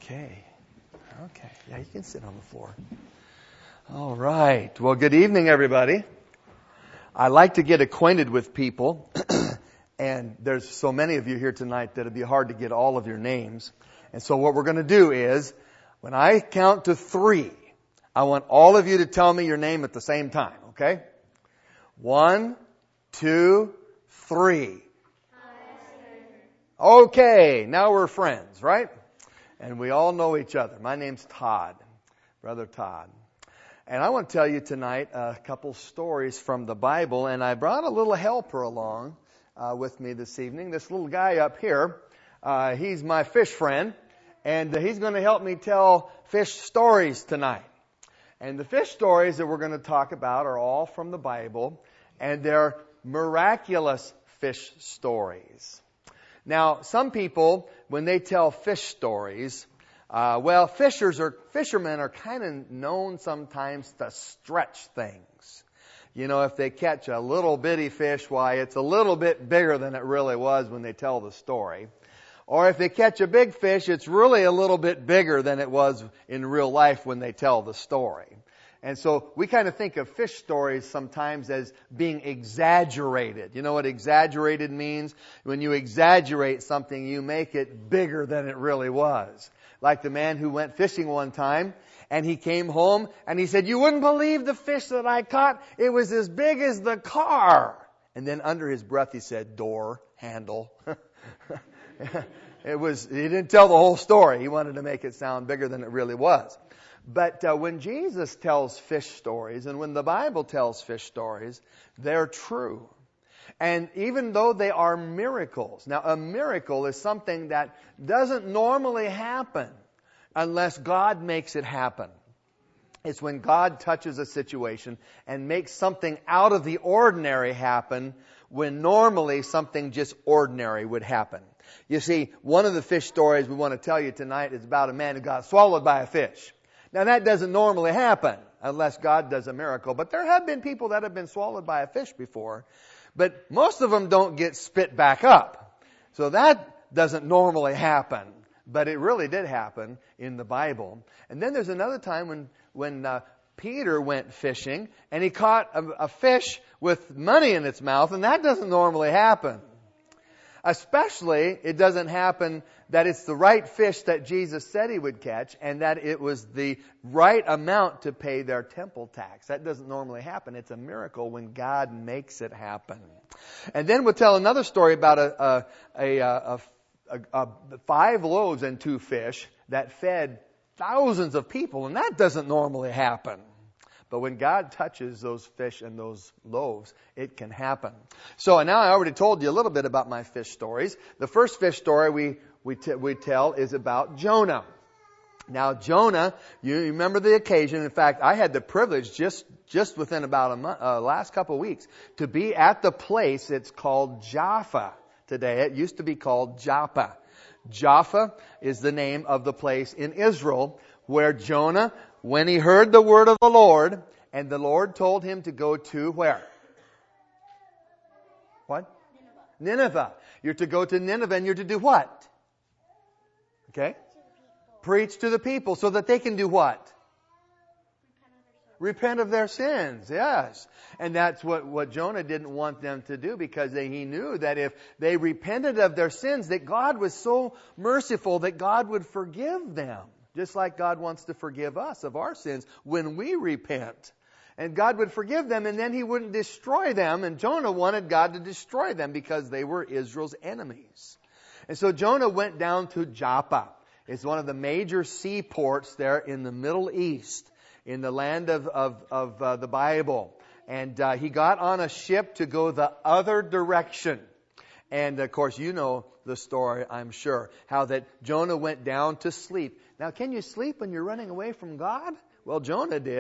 Okay. Yeah, you can sit on the floor. All right. Well, good evening, everybody. I like to get acquainted with people, and there's so many of you here tonight that it'd be hard to get all of your names. And so what we're going to do is, when I count to 3, I want all of you to tell me your name at the same time, okay? 1, 2, 3. Okay, now we're friends, right? And we all know each other. My name's Todd, Brother Todd. And I want to tell you tonight a couple stories from the Bible, and I brought a little helper along with me this evening. This little guy up here, he's my fish friend, and he's going to help me tell fish stories tonight. And the fish stories that we're going to talk about are all from the Bible, and they're miraculous fish stories. Now, some people, when they tell fish stories, fishermen are kind of known sometimes to stretch things. You know, if they catch a little bitty fish, why, it's a little bit bigger than it really was when they tell the story. Or if they catch a big fish, it's really a little bit bigger than it was in real life when they tell the story. And so we kind of think of fish stories sometimes as being exaggerated. You know what exaggerated means? When you exaggerate something, you make it bigger than it really was. Like the man who went fishing one time, and he came home, and he said, "You wouldn't believe the fish that I caught. It was as big as the car." And then under his breath he said, "Door, handle." He didn't tell the whole story. He wanted to make it sound bigger than it really was. But when Jesus tells fish stories, and when the Bible tells fish stories, they're true. And even though they are miracles, now a miracle is something that doesn't normally happen unless God makes it happen. It's when God touches a situation and makes something out of the ordinary happen when normally something just ordinary would happen. You see, one of the fish stories we want to tell you tonight is about a man who got swallowed by a fish. Now that doesn't normally happen unless God does a miracle. But there have been people that have been swallowed by a fish before. But most of them don't get spit back up. So that doesn't normally happen. But it really did happen in the Bible. And then there's another time when Peter went fishing and he caught a fish with money in its mouth. And that doesn't normally happen. Especially, it doesn't happen that it's the right fish that Jesus said he would catch and that it was the right amount to pay their temple tax. That doesn't normally happen. It's a miracle when God makes it happen. And then we'll tell another story about 5 loaves and 2 fish that fed thousands of people, and that doesn't normally happen. But when God touches those fish and those loaves, it can happen. So now I already told you a little bit about my fish stories. The first fish story we tell is about Jonah. Now Jonah, you remember the occasion. In fact, I had the privilege just within about a month, last couple of weeks to be at the place. It's called Jaffa today. It used to be called Joppa. Jaffa is the name of the place in Israel where Jonah, when he heard the word of the Lord, and the Lord told him to go to where? What? Nineveh. You're to go to Nineveh and you're to do what? Okay? Preach to the people so that they can do what? Repent of their sins. Yes. And that's what Jonah didn't want them to do, because he knew that if they repented of their sins, that God was so merciful that God would forgive them. Just like God wants to forgive us of our sins when we repent. And God would forgive them, and then He wouldn't destroy them. And Jonah wanted God to destroy them because they were Israel's enemies. And so Jonah went down to Joppa. It's one of the major seaports there in the Middle East, in the land of the Bible. And he got on a ship to go the other direction. And of course, you know the story, I'm sure, how that Jonah went down to sleep. Now, can you sleep when you're running away from God? Well, Jonah did.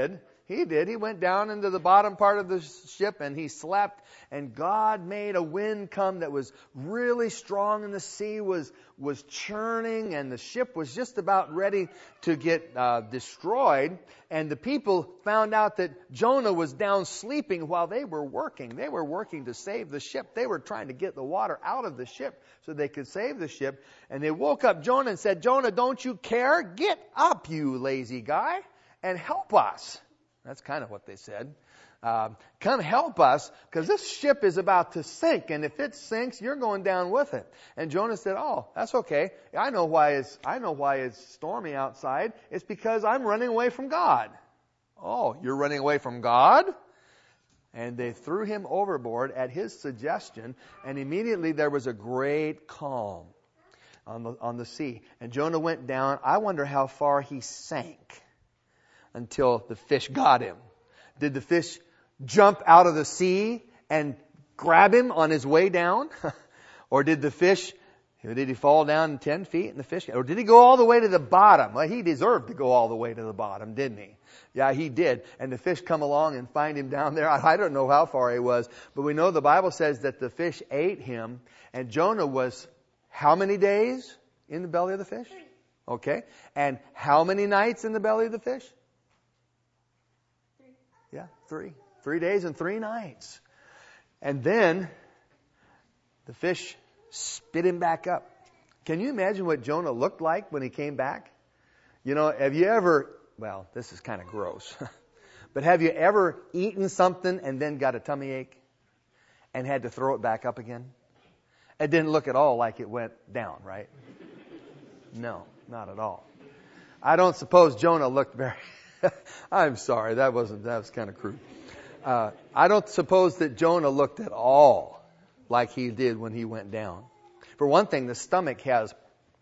He did. He went down into the bottom part of the ship and he slept, and God made a wind come that was really strong, and the sea was churning, and the ship was just about ready to get destroyed. And the people found out that Jonah was down sleeping while they were working. They were working to save the ship. They were trying to get the water out of the ship so they could save the ship. And they woke up Jonah and said, "Jonah, don't you care? Get up, you lazy guy, and help us." That's kind of what they said. Come help us, because this ship is about to sink, and if it sinks, you're going down with it. And Jonah said, "Oh, that's okay. I know why it's stormy outside. It's because I'm running away from God." "Oh, you're running away from God?" And they threw him overboard at his suggestion, and immediately there was a great calm on the sea. And Jonah went down. I wonder how far he sank until the fish got him. Did the fish jump out of the sea and grab him on his way down? Or did he fall down 10 feet and the fish? Or did he go all the way to the bottom? Well, he deserved to go all the way to the bottom, didn't he? Yeah, he did. And the fish come along and find him down there. I don't know how far he was, but we know the Bible says that the fish ate him, and Jonah was how many days in the belly of the fish? Okay. And how many nights in the belly of the fish? Yeah, 3. 3 days and 3 nights. And then the fish spit him back up. Can you imagine what Jonah looked like when he came back? You know, have you ever, well, this is kind of gross, but have you ever eaten something and then got a tummy ache and had to throw it back up again? It didn't look at all like it went down, right? No, not at all. I don't suppose Jonah looked very... I'm sorry, that was kind of crude. I don't suppose that Jonah looked at all like he did when he went down. For one thing, the stomach has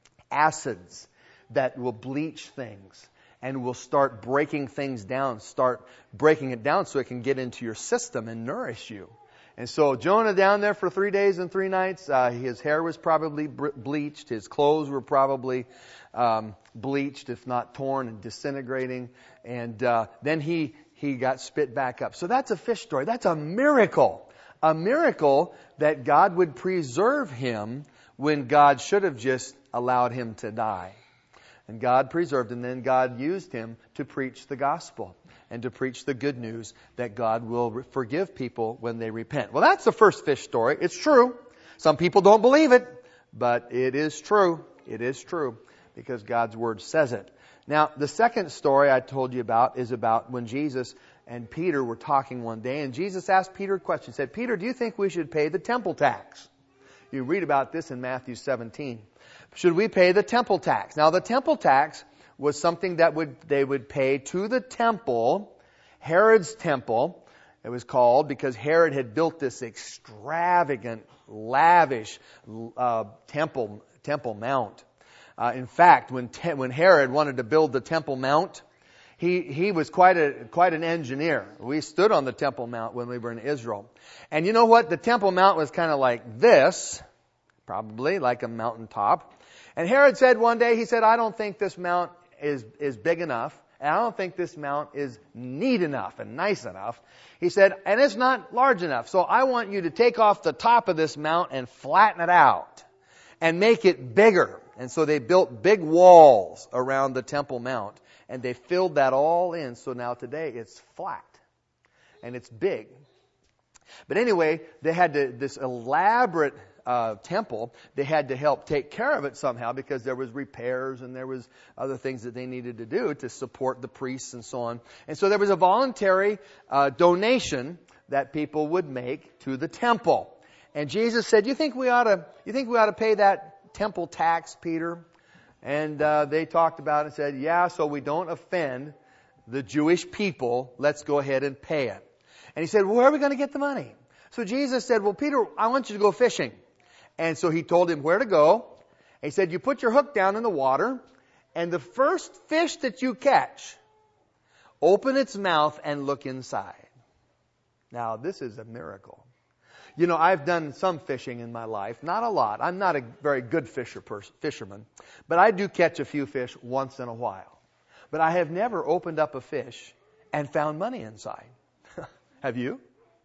acids that will bleach things and will start breaking things down, start breaking it down so it can get into your system and nourish you. And so Jonah down there for 3 days and 3 nights, his hair was probably bleached, his clothes were probably bleached, if not torn and disintegrating. And then he got spit back up. So that's a fish story. That's a miracle. A miracle that God would preserve him when God should have just allowed him to die. And God preserved him, and then God used him to preach the gospel and to preach the good news that God will forgive people when they repent. Well, that's the first fish story. It's true. Some people don't believe it, but it is true. It is true because God's Word says it. Now, the second story I told you about is about when Jesus and Peter were talking one day, and Jesus asked Peter a question. He said, "Peter, do you think we should pay the temple tax?" You read about this in Matthew 17. Should we pay the temple tax? Now, the temple tax was something that they would pay to the temple, Herod's temple. It was called because Herod had built this extravagant, lavish temple mount. In fact, when Herod wanted to build the Temple Mount, he was quite an engineer. We stood on the Temple Mount when we were in Israel. And you know what? The Temple Mount was kind of like this, probably like a mountaintop. And Herod said one day, he said, "I don't think this mount is big enough, and I don't think this mount is neat enough and nice enough." He said, "And it's not large enough. So I want you to take off the top of this mount and flatten it out and make it bigger." And so they built big walls around the Temple Mount, and they filled that all in. So now today it's flat and it's big. But anyway, they had this elaborate temple. They had to help take care of it somehow because there was repairs and there was other things that they needed to do to support the priests and so on. And so there was a voluntary donation that people would make to the temple. And Jesus said, "You think we ought to pay that temple tax, Peter?" And they talked about it and said, "Yeah, so we don't offend the Jewish people, let's go ahead and pay it." And he said, "Well, where are we going to get the money?" So Jesus said, "Well, Peter, I want you to go fishing." And so he told him where to go. He said, "You put your hook down in the water, and the first fish that you catch, open its mouth and look inside." Now, this is a miracle. You know, I've done some fishing in my life, not a lot. I'm not a very good fisherman, but I do catch a few fish once in a while. But I have never opened up a fish and found money inside. Have you?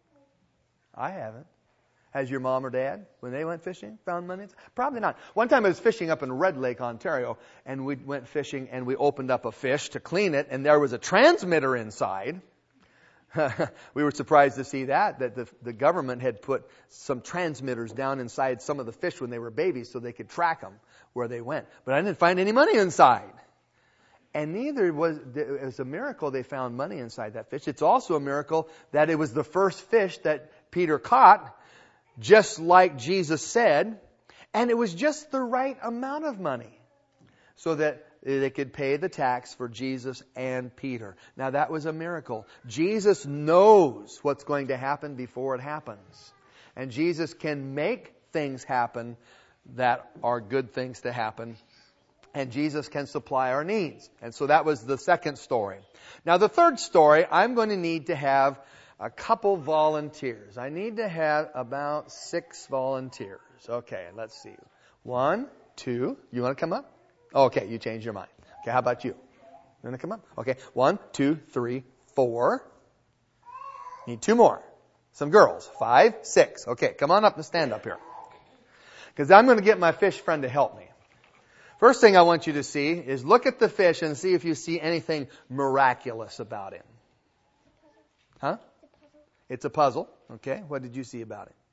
I haven't. Has your mom or dad, when they went fishing, found money? Probably not. One time I was fishing up in Red Lake, Ontario, and we went fishing and we opened up a fish to clean it, and there was a transmitter inside. We were surprised to see that the government had put some transmitters down inside some of the fish when they were babies so they could track them where they went. But I didn't find any money inside. And neither was, it was a miracle they found money inside that fish. It's also a miracle that it was the first fish that Peter caught, just like Jesus said, and it was just the right amount of money so that they could pay the tax for Jesus and Peter. Now that was a miracle. Jesus knows what's going to happen before it happens. And Jesus can make things happen that are good things to happen. And Jesus can supply our needs. And so that was the second story. Now the third story, I'm going to need to have a couple volunteers. I need to have about 6 volunteers. Okay, let's see. 1, 2. You want to come up? Okay, you changed your mind. Okay, how about you? You want to come up? Okay, 1, 2, 3, 4. Need 2 more. Some girls. 5, 6. Okay, come on up and stand up here. Because I'm going to get my fish friend to help me. First thing I want you to see is look at the fish and see if you see anything miraculous about him. Huh? It's a puzzle. Okay. What did you see about it?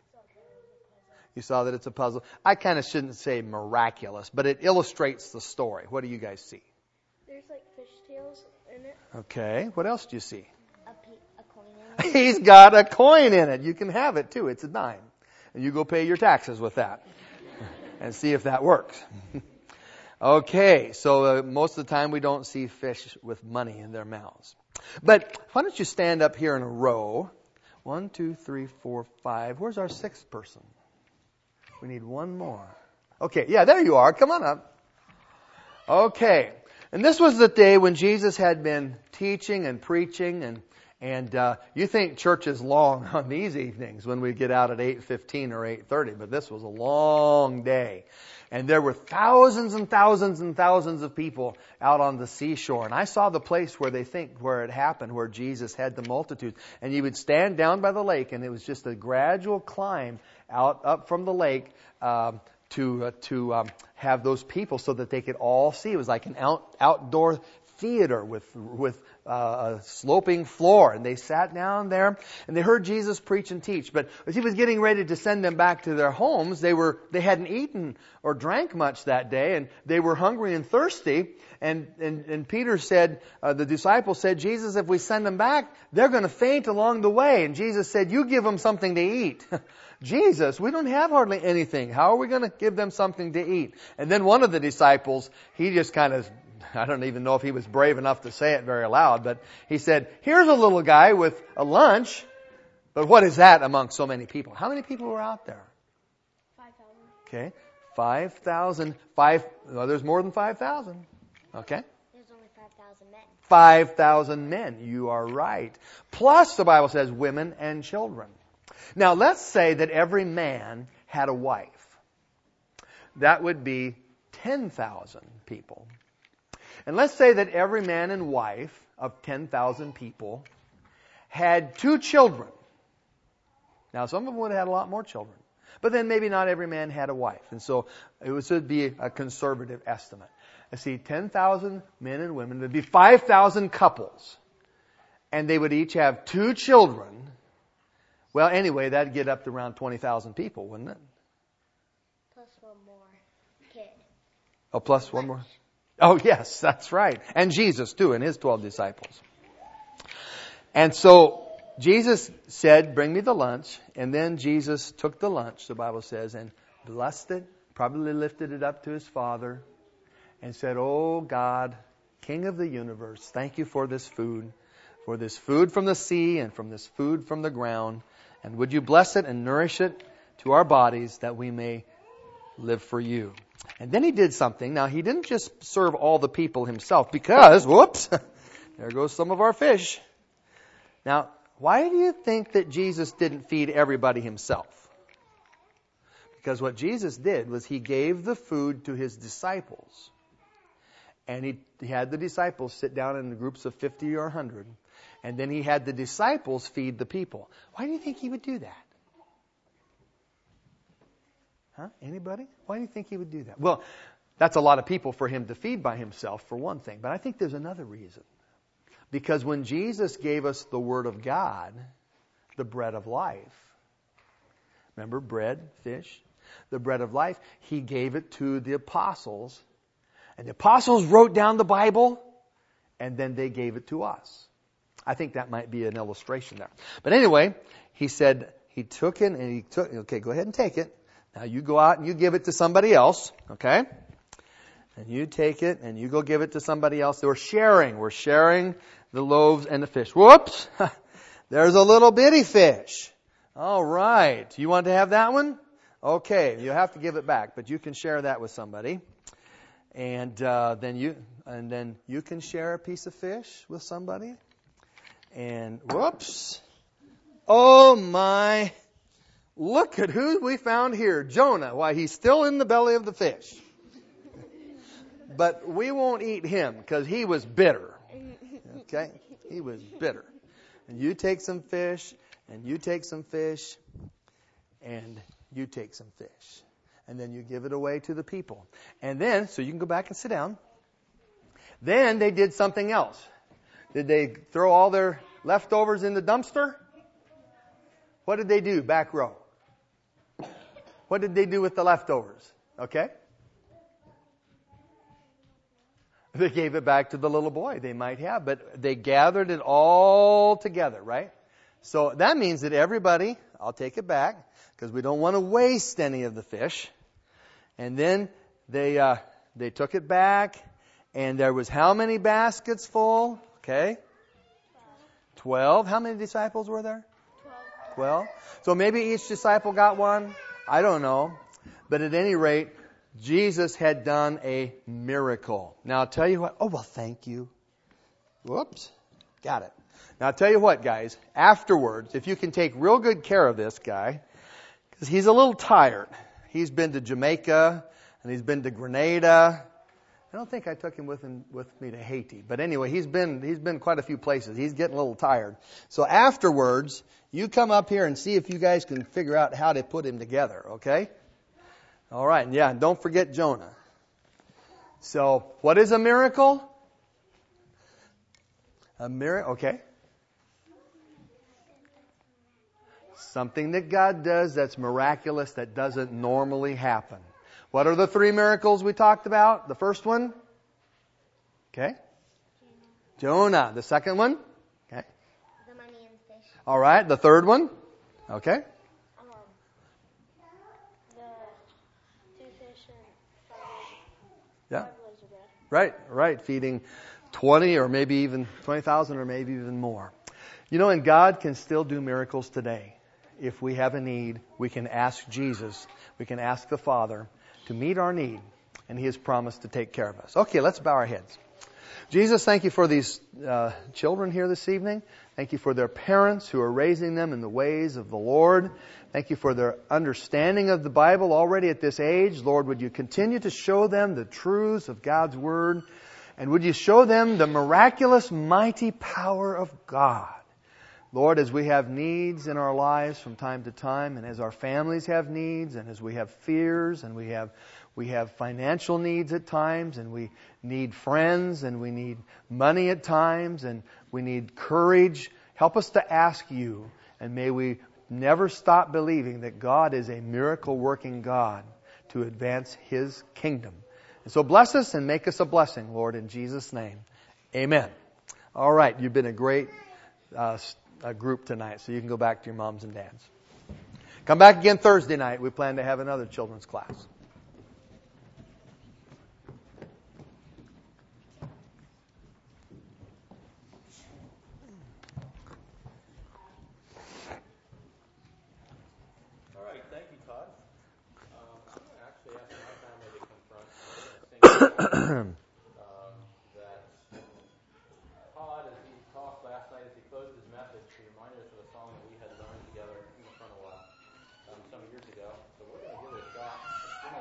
You saw that it's a puzzle. I kind of shouldn't say miraculous, but it illustrates the story. What do you guys see? There's like fish tails in it. Okay. What else do you see? A coin in it. He's got a coin in it. You can have it too. It's a dime. And you go pay your taxes with that and see if that works. Okay. So most of the time we don't see fish with money in their mouths. But why don't you stand up here in a row? 1, 2, 3, 4, 5. Where's our 6th person? We need 1 more. Okay, yeah, there you are. Come on up. Okay. And this was the day when Jesus had been teaching and preaching, and you think church is long on these evenings when we get out at 8:15 or 8:30, but this was a long day. And there were thousands and thousands and thousands of people out on the seashore. And I saw the place where they think where it happened, where Jesus had the multitudes. And you would stand down by the lake, and it was just a gradual climb up from the lake to have those people so that they could all see. It was like an outdoor theater with a sloping floor, and they sat down there and they heard Jesus preach and teach. But as he was getting ready to send them back to their homes, they hadn't eaten or drank much that day, and they were hungry and thirsty. And Peter said, the disciple said, Jesus, if we send them back, they're going to faint along the way. And Jesus said, you give them something to eat. Jesus, we don't have hardly anything. How are we going to give them something to eat? And then one of the disciples, he just kind of, I don't even know if he was brave enough to say it very loud, but he said, here's a little guy with a lunch, but what is that among so many people? How many people were out there? 5,000. Okay, 5,000. Well, there's more than 5,000. Okay. There's only 5,000 men. 5,000 men, you are right. Plus, the Bible says, women and children. Now, let's say that every man had a wife. That would be 10,000 people. And let's say that every man and wife of 10,000 people had 2 children. Now, some of them would have had a lot more children. But then maybe not every man had a wife. And so it would be a conservative estimate. I see 10,000 men and women. There would be 5,000 couples. And they would each have 2 children. Well, anyway, that'd get up to around 20,000 people, wouldn't it? Plus 1 more kid. Oh, plus 1 more? Oh, yes, that's right. And Jesus, too, and his 12 disciples. And so Jesus said, bring me the lunch. And then Jesus took the lunch, the Bible says, and blessed it, probably lifted it up to his Father, and said, oh, God, King of the universe, thank you for this food from the sea and from this food from the ground. And would you bless it and nourish it to our bodies that we may live for you. And then he did something. Now, he didn't just serve all the people himself because, whoops, there goes some of our fish. Now, why do you think that Jesus didn't feed everybody himself? Because what Jesus did was he gave the food to his disciples. And he had the disciples sit down in groups of 50 or 100. And then he had the disciples feed the people. Why do you think he would do that? Huh? Anybody? Why do you think he would do that? Well, that's a lot of people for him to feed by himself, for one thing. But I think there's another reason. Because when Jesus gave us the Word of God, the bread of life, remember bread, fish, the bread of life, he gave it to the apostles. And the apostles wrote down the Bible, and then they gave it to us. I think that might be an illustration there. But anyway, he said he took it, and okay, go ahead and take it. Now you go out and you give it to somebody else, okay? And you take it and you go give it to somebody else. We're sharing the loaves and the fish. Whoops! There's a little bitty fish. All right. You want to have that one? Okay. You have to give it back, but you can share that with somebody. And then you can share a piece of fish with somebody. And whoops! Oh my! Look at who we found here. Jonah. Why, he's still in the belly of the fish. But we won't eat him because he was bitter. Okay? He was bitter. And you take some fish, and you take some fish, and you take some fish. And then you give it away to the people. And then, so you can go back and sit down. Then they did something else. Did they throw all their leftovers in the dumpster? What did they do? Back row. What did they do with the leftovers? Okay? They gave it back to the little boy. They might have, but they gathered it all together, right? So that means that everybody, I'll take it back, because we don't want to waste any of the fish. And then they took it back, and there was how many baskets full? Okay? 12. How many disciples were there? 12. So maybe each disciple got one. I don't know. But at any rate, Jesus had done a miracle. Now I'll tell you what. Oh, well, thank you. Whoops. Got it. Now I'll tell you what, guys. Afterwards, if you can take real good care of this guy, because he's a little tired. He's been to Jamaica, and he's been to Grenada. I don't think I took him with me to Haiti. But anyway, he's been quite a few places. He's getting a little tired. So afterwards, you come up here and see if you guys can figure out how to put him together, okay? All right, and yeah, don't forget Jonah. So, what is a miracle? A miracle, okay. Something that God does that's miraculous that doesn't normally happen. What are the 3 miracles we talked about? The first one? Okay. Jonah. The second one? Okay. The money and fish. All right. The third one? Okay. The 2 fish and 5 loaves of bread. Right. Feeding 20 or maybe even 20,000 or maybe even more. You know, and God can still do miracles today. If we have a need, we can ask Jesus. We can ask the Father to meet our need, and He has promised to take care of us. Okay, let's bow our heads. Jesus, thank you for these children here this evening. Thank you for their parents who are raising them in the ways of the Lord. Thank you for their understanding of the Bible already at this age. Lord, would you continue to show them the truths of God's Word, and would you show them the miraculous, mighty power of God. Lord, as we have needs in our lives from time to time, and as our families have needs, and as we have fears, and we have financial needs at times, and we need friends, and we need money at times, and we need courage, help us to ask you, and may we never stop believing that God is a miracle-working God to advance His kingdom. And so bless us and make us a blessing, Lord, in Jesus' name. Amen. All right, you've been a great group tonight, so you can go back to your moms and dads. Come back again Thursday night. We plan to have another children's class. All right, thank you, Todd. I'm going to actually ask my family to come front. We're going to sing that Todd, as he talked last night, as he closed his message, he reminded us of a song that we had learned together in the front a while, some years ago. So we're going to give it a shot. It's been a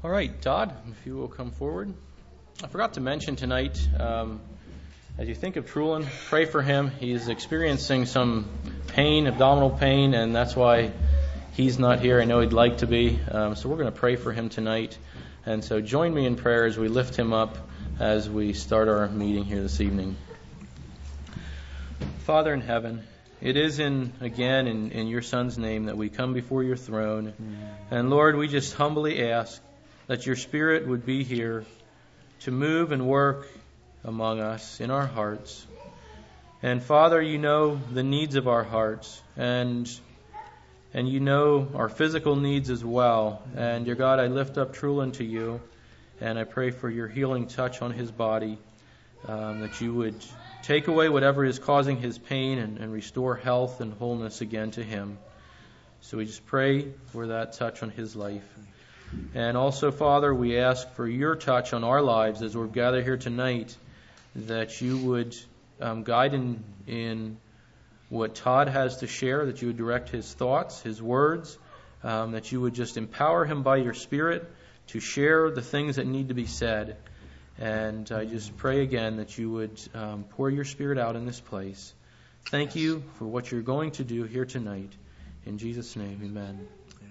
All right, Todd, if you will come forward. I forgot to mention tonight, as you think of Trulin, pray for him. He's experiencing some pain, abdominal pain, and that's why he's not here. I know he'd like to be. So we're going to pray for him tonight. And so join me in prayer as we lift him up as we start our meeting here this evening. Father in heaven, it is in your Son's name that we come before your throne. And Lord, we just humbly ask that your Spirit would be here to move and work among us in our hearts. And Father, you know the needs of our hearts, and you know our physical needs as well. And dear God, I lift up Trulin to you, and I pray for your healing touch on his body, that you would take away whatever is causing his pain and restore health and wholeness again to him. So we just pray for that touch on his life. And also, Father, we ask for your touch on our lives as we're gathered here tonight, that you would guide in what Todd has to share, that you would direct his thoughts, his words, that you would just empower him by your Spirit to share the things that need to be said. And I just pray again that you would pour your Spirit out in this place. Thank you for what you're going to do here tonight. In Jesus' name, amen.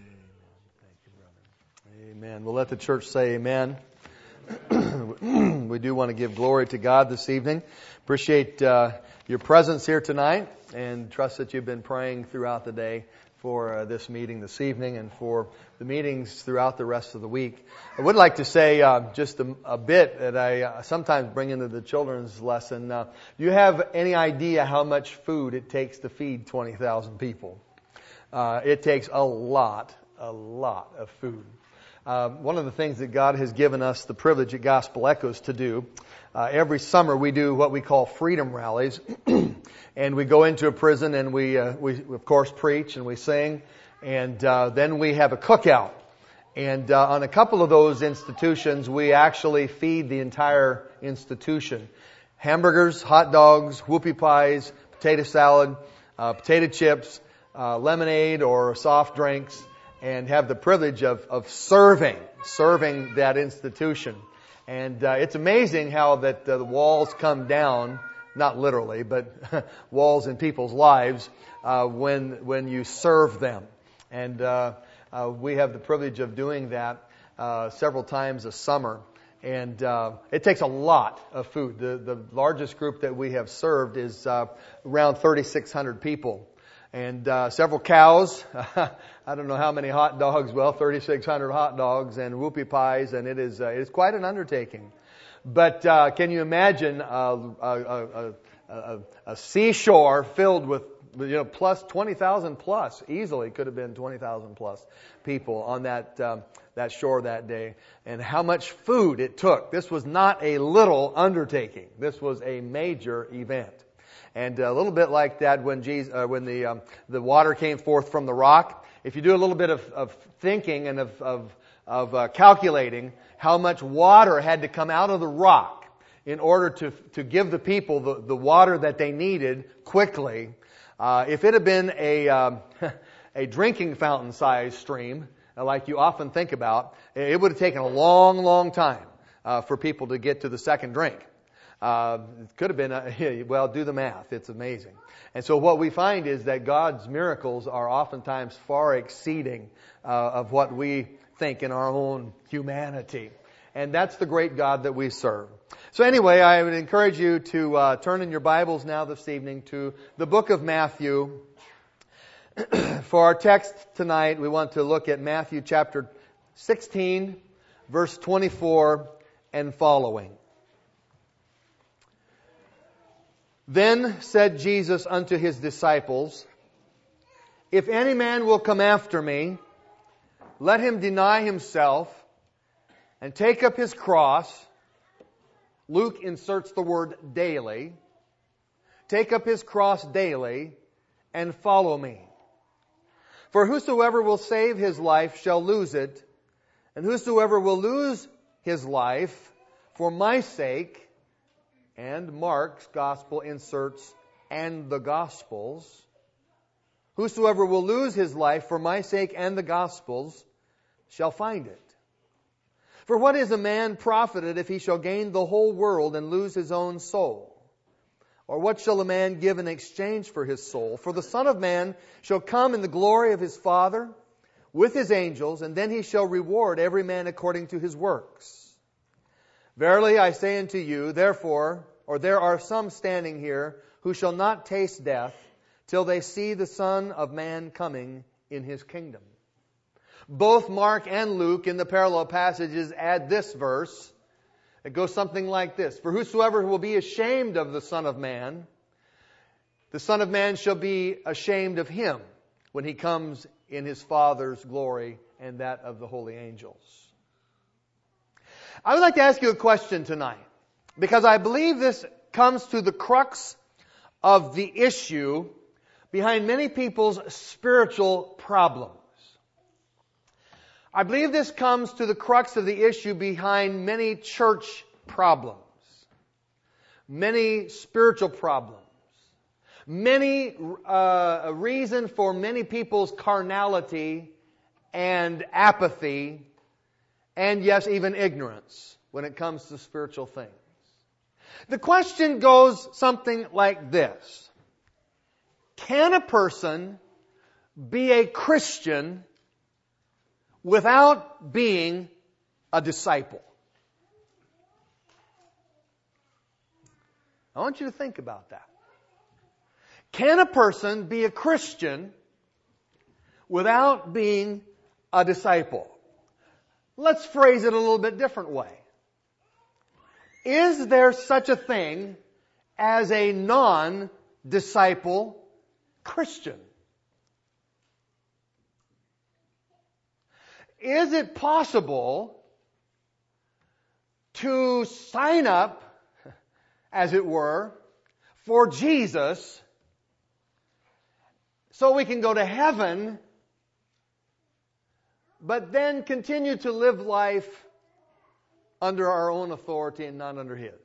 Amen. We'll let the church say amen. We do want to give glory to God this evening. Appreciate your presence here tonight, and trust that you've been praying throughout the day for this meeting this evening and for the meetings throughout the rest of the week. I would like to say just a bit that I sometimes bring into the children's lesson. Do you have any idea how much food it takes to feed 20,000 people? It takes a lot of food. One of the things that God has given us the privilege at Gospel Echoes to do, every summer we do what we call freedom rallies. And we go into a prison and we of course preach and we sing. And then we have a cookout. And on a couple of those institutions, we actually feed the entire institution. Hamburgers, hot dogs, whoopie pies, potato salad, potato chips, lemonade or soft drinks, and have the privilege of serving that institution. And it's amazing how that the walls come down, not literally, but walls in people's lives when you serve them. And we have the privilege of doing that several times a summer. And it takes a lot of food. The largest group that we have served is around 3,600 people. And several cows, I don't know how many hot dogs, 3,600 hot dogs and whoopie pies, and it is quite an undertaking. But can you imagine a seashore filled with plus 20,000 plus, easily could have been 20,000 plus people on that shore that day, and how much food it took. This was not a little undertaking. This was a major event. And a little bit like that when the water came forth from the rock. If you do a little bit of thinking and of calculating how much water had to come out of the rock in order to give the people the water that they needed quickly, if it had been a drinking fountain size stream, like you often think about, it would have taken a long time for people to get to the second drink. It could have been, do the math. It's amazing. And so what we find is that God's miracles are oftentimes far exceeding of what we think in our own humanity. And that's the great God that we serve. So anyway, I would encourage you to turn in your Bibles now this evening to the book of Matthew. For our text tonight, we want to look at Matthew chapter 16, verse 24 and following. Then said Jesus unto his disciples, If any man will come after me, let him deny himself and take up his cross. Luke inserts the word daily. Take up his cross daily and follow me. For whosoever will save his life shall lose it, and whosoever will lose his life for my sake, and Mark's gospel inserts, and the Gospels. Whosoever will lose his life for my sake and the Gospels shall find it. For what is a man profited if he shall gain the whole world and lose his own soul? Or what shall a man give in exchange for his soul? For the Son of Man shall come in the glory of his Father with his angels, and then he shall reward every man according to his works. Verily I say unto you, therefore, or there are some standing here who shall not taste death till they see the Son of Man coming in his kingdom. Both Mark and Luke in the parallel passages add this verse. It goes something like this. For whosoever will be ashamed of the Son of Man, the Son of Man shall be ashamed of him when he comes in his Father's glory and that of the holy angels. I would like to ask you a question tonight, because I believe this comes to the crux of the issue behind many people's spiritual problems. I believe this comes to the crux of the issue behind many church problems, many spiritual problems, many a reason for many people's carnality and apathy, and yes, even ignorance when it comes to spiritual things. The question goes something like this. Can a person be a Christian without being a disciple? I want you to think about that. Can a person be a Christian without being a disciple? Let's phrase it a little bit different way. Is there such a thing as a non-disciple Christian? Is it possible to sign up, as it were, for Jesus so we can go to heaven, but then continue to live life under our own authority and not under His?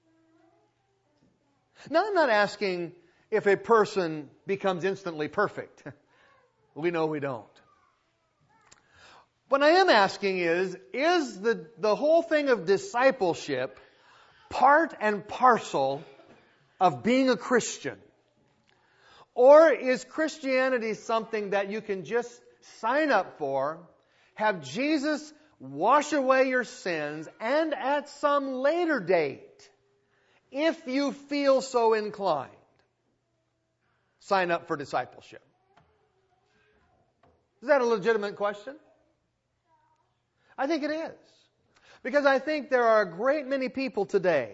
Now, I'm not asking if a person becomes instantly perfect. We know we don't. What I am asking is the whole thing of discipleship part and parcel of being a Christian? Or is Christianity something that you can just sign up for, have Jesus wash away your sins, and at some later date, if you feel so inclined, sign up for discipleship? Is that a legitimate question? I think it is. Because I think there are a great many people today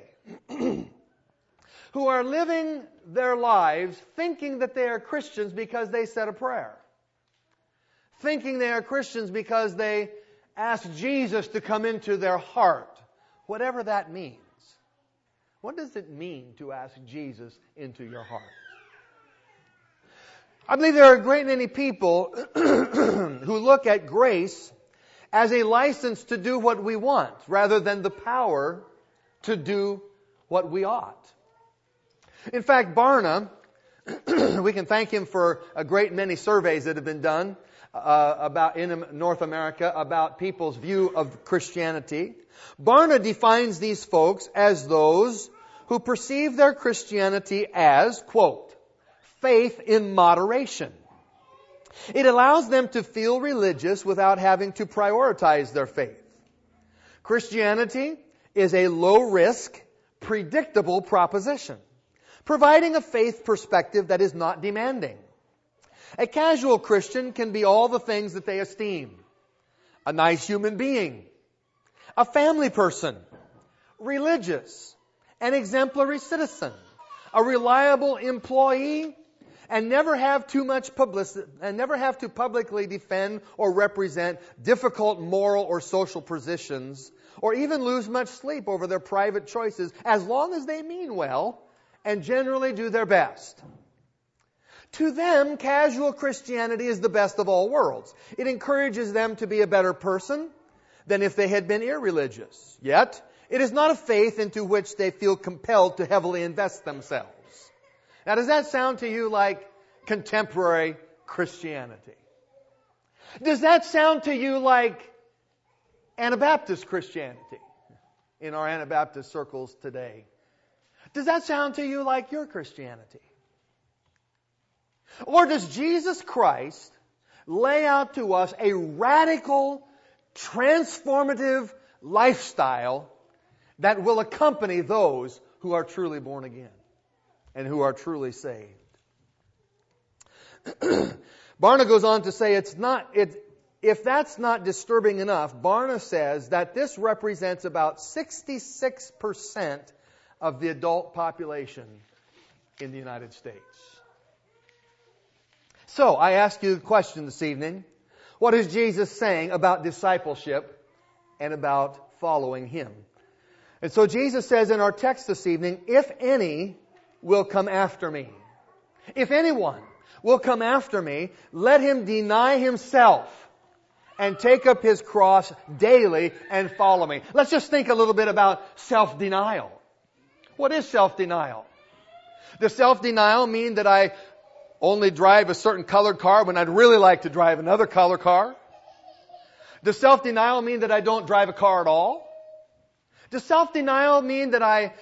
who are living their lives thinking that they are Christians because they said a prayer. Thinking they are Christians because they asked Jesus to come into their heart. Whatever that means. What does it mean to ask Jesus into your heart? I believe there are a great many people who look at grace as a license to do what we want, rather than the power to do what we ought. In fact, Barna, we can thank him for a great many surveys that have been done about in North America about people's view of Christianity. Barna defines these folks as those who perceive their Christianity as, quote, faith in moderation. It allows them to feel religious without having to prioritize their faith. Christianity is a low-risk, predictable proposition, providing a faith perspective that is not demanding. A casual Christian can be all the things that they esteem: a nice human being, a family person, religious, an exemplary citizen, a reliable employee, and never have too much publicity, and never have to publicly defend or represent difficult moral or social positions, or even lose much sleep over their private choices, as long as they mean well and generally do their best. To them, casual Christianity is the best of all worlds. It encourages them to be a better person than if they had been irreligious. Yet, it is not a faith into which they feel compelled to heavily invest themselves. Now, does that sound to you like contemporary Christianity? Does that sound to you like Anabaptist Christianity in our Anabaptist circles today. Does that sound to you like your Christianity? Or does Jesus Christ lay out to us a radical, transformative lifestyle that will accompany those who are truly born again and who are truly saved? Barna goes on to say if that's not disturbing enough, Barna says that this represents about 66% of the adult population in the United States. So, I ask you a question this evening. What is Jesus saying about discipleship and about following Him? And so Jesus says in our text this evening, if any will come after me. If anyone will come after me, let him deny himself and take up his cross daily and follow me. Let's just think a little bit about self-denial. What is self-denial? Does self-denial mean that I only drive a certain colored car when I'd really like to drive another color car? Does self-denial mean that I don't drive a car at all? Does self-denial mean that I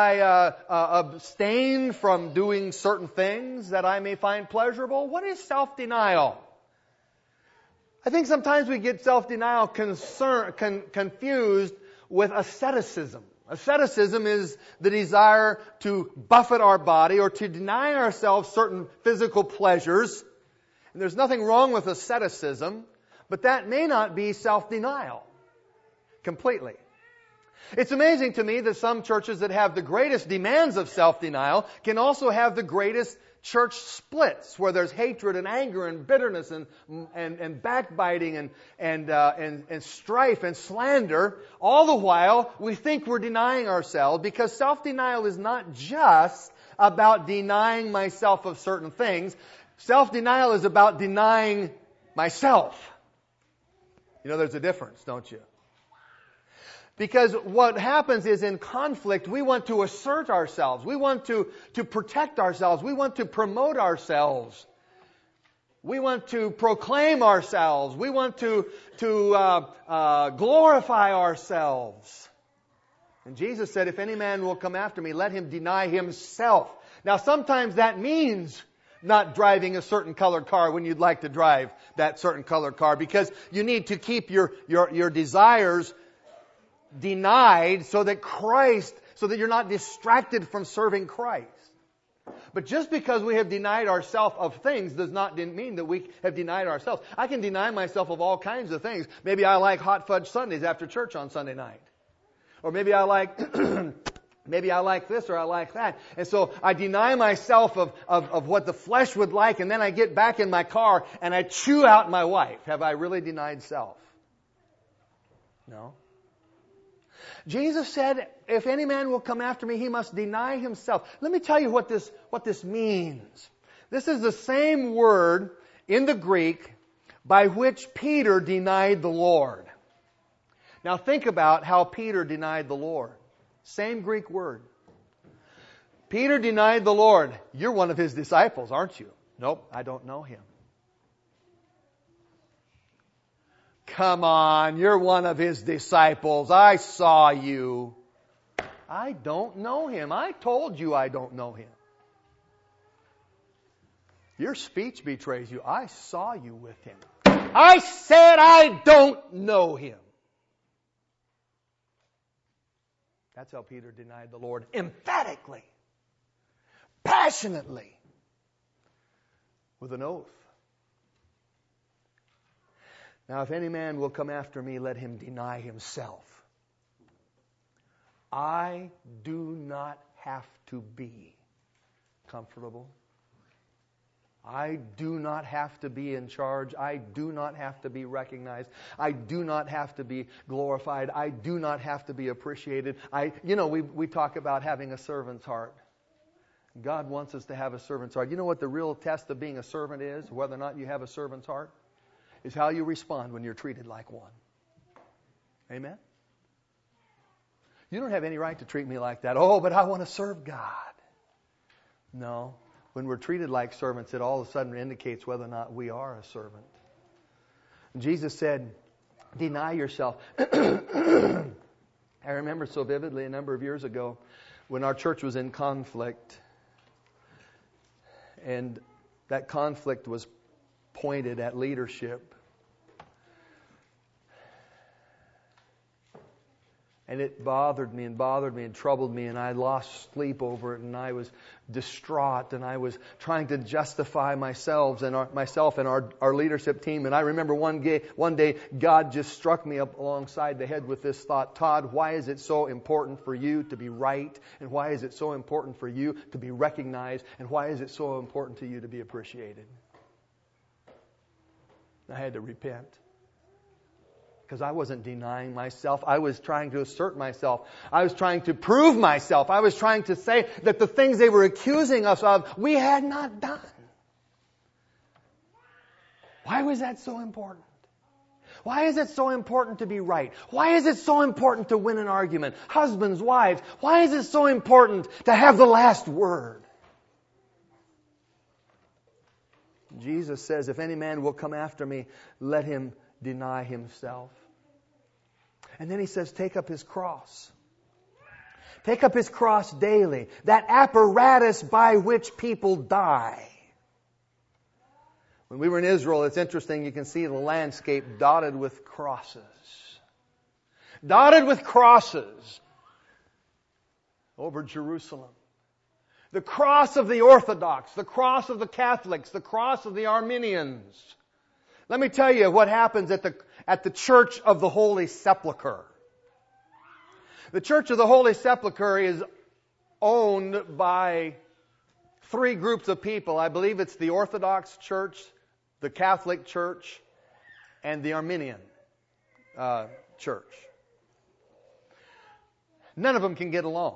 abstain from doing certain things that I may find pleasurable? What is self-denial? I think sometimes we get self-denial confused with asceticism. Asceticism is the desire to buffet our body or to deny ourselves certain physical pleasures. And there's nothing wrong with asceticism, but that may not be self-denial completely. It's amazing to me that some churches that have the greatest demands of self-denial can also have the greatest church splits, where there's hatred and anger and bitterness and backbiting and strife and slander. All the while, we think we're denying ourselves, because self-denial is not just about denying myself of certain things. Self-denial is about denying myself. You know, there's a difference, don't you? Because what happens is, in conflict, we want to assert ourselves. We want to protect ourselves. We want to promote ourselves. We want to proclaim ourselves. We want to glorify ourselves. And Jesus said, if any man will come after me, let him deny himself. Now, sometimes that means not driving a certain colored car when you'd like to drive that certain colored car, because you need to keep your desires denied so that you're not distracted from serving Christ. But just because we have denied ourselves of things does not mean that we have denied ourselves. I can deny myself of all kinds of things. Maybe I like hot fudge sundaes after church on Sunday night. Or maybe I like this or I like that. And so I deny myself of what the flesh would like, and then I get back in my car and I chew out my wife. Have I really denied self? No. Jesus said, if any man will come after me, he must deny himself. Let me tell you what this means. This is the same word in the Greek by which Peter denied the Lord. Now think about how Peter denied the Lord. Same Greek word. Peter denied the Lord. You're one of his disciples, aren't you? Nope, I don't know him. Come on, you're one of his disciples. I saw you. I don't know him. I told you I don't know him. Your speech betrays you. I saw you with him. I said I don't know him. That's how Peter denied the Lord. Emphatically. Passionately. With an oath. Now, if any man will come after me, let him deny himself. I do not have to be comfortable. I do not have to be in charge. I do not have to be recognized. I do not have to be glorified. I do not have to be appreciated. We talk about having a servant's heart. God wants us to have a servant's heart. You know what the real test of being a servant is? Whether or not you have a servant's heart? Is how you respond when you're treated like one. Amen? You don't have any right to treat me like that. Oh, but I want to serve God. No. When we're treated like servants, it all of a sudden indicates whether or not we are a servant. And Jesus said, Deny yourself. I remember so vividly a number of years ago when our church was in conflict. And that conflict was pointed at leadership. And it bothered me and troubled me, and I lost sleep over it, and I was distraught, and I was trying to justify myself and our leadership team. And I remember one day God just struck me up alongside the head with this thought: Todd, why is it so important for you to be right? And why is it so important for you to be recognized? And why is it so important to you to be appreciated? I had to repent. Because I wasn't denying myself. I was trying to assert myself. I was trying to prove myself. I was trying to say that the things they were accusing us of, we had not done. Why was that so important? Why is it so important to be right? Why is it so important to win an argument? Husbands, wives, why is it so important to have the last word? Jesus says, if any man will come after me, let him deny himself. And then he says, take up his cross. Take up his cross daily. That apparatus by which people die. When we were in Israel, it's interesting, you can see the landscape dotted with crosses. Dotted with crosses over Jerusalem. The cross of the Orthodox, the cross of the Catholics, the cross of the Armenians. Let me tell you what happens at the Church of the Holy Sepulchre. The Church of the Holy Sepulchre is owned by three groups of people. I believe it's the Orthodox Church, the Catholic Church, and the Armenian Church. None of them can get along.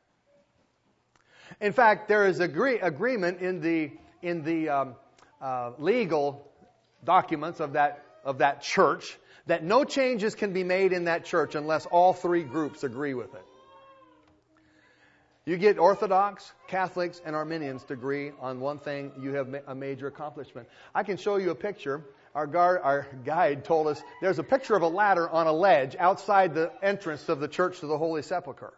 In fact, there is agreement in the legal documents of that church that no changes can be made in that church unless all three groups agree with it. You get Orthodox, Catholics, and Armenians to agree on one thing, you have a major accomplishment. I can show you a picture. Our guide told us there's a picture of a ladder on a ledge outside the entrance of the Church to the Holy Sepulchre.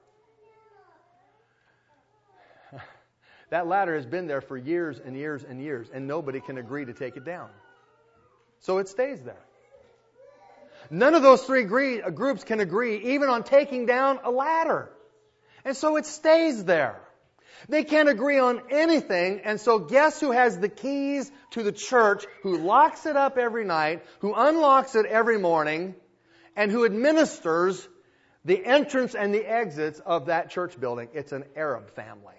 That ladder has been there for years and years and years, and nobody can agree to take it down. So it stays there. None of those three groups can agree even on taking down a ladder. And so it stays there. They can't agree on anything, and so guess who has the keys to the church, who locks it up every night, who unlocks it every morning, and who administers the entrance and the exits of that church building? It's an Arab family.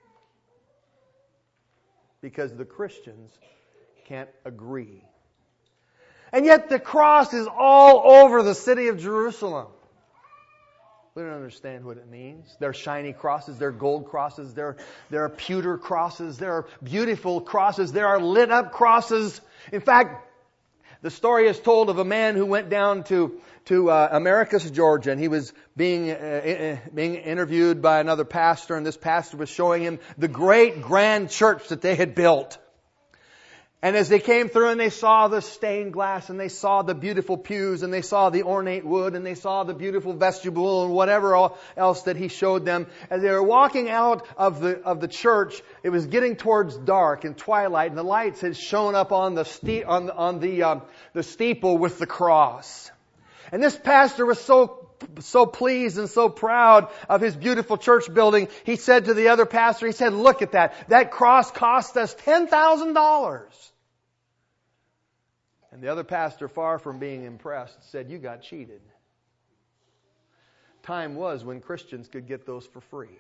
Because the Christians can't agree. And yet the cross is all over the city of Jerusalem. We don't understand what it means. They're shiny crosses, they're gold crosses, there are pewter crosses, there are beautiful crosses, there are lit up crosses. In fact, the story is told of a man who went down to Americus, Georgia, and he was being interviewed by another pastor, and this pastor was showing him the great grand church that they had built. And as they came through and they saw the stained glass and they saw the beautiful pews and they saw the ornate wood and they saw the beautiful vestibule and whatever else that he showed them, as they were walking out of the church, it was getting towards dark and twilight, and the lights had shown up on the steeple with the cross. And this pastor was so pleased and so proud of his beautiful church building. He said to the other pastor, he said, "Look at that. That cross cost us $10,000. And the other pastor, far from being impressed, said, "You got cheated. Time was when Christians could get those for free."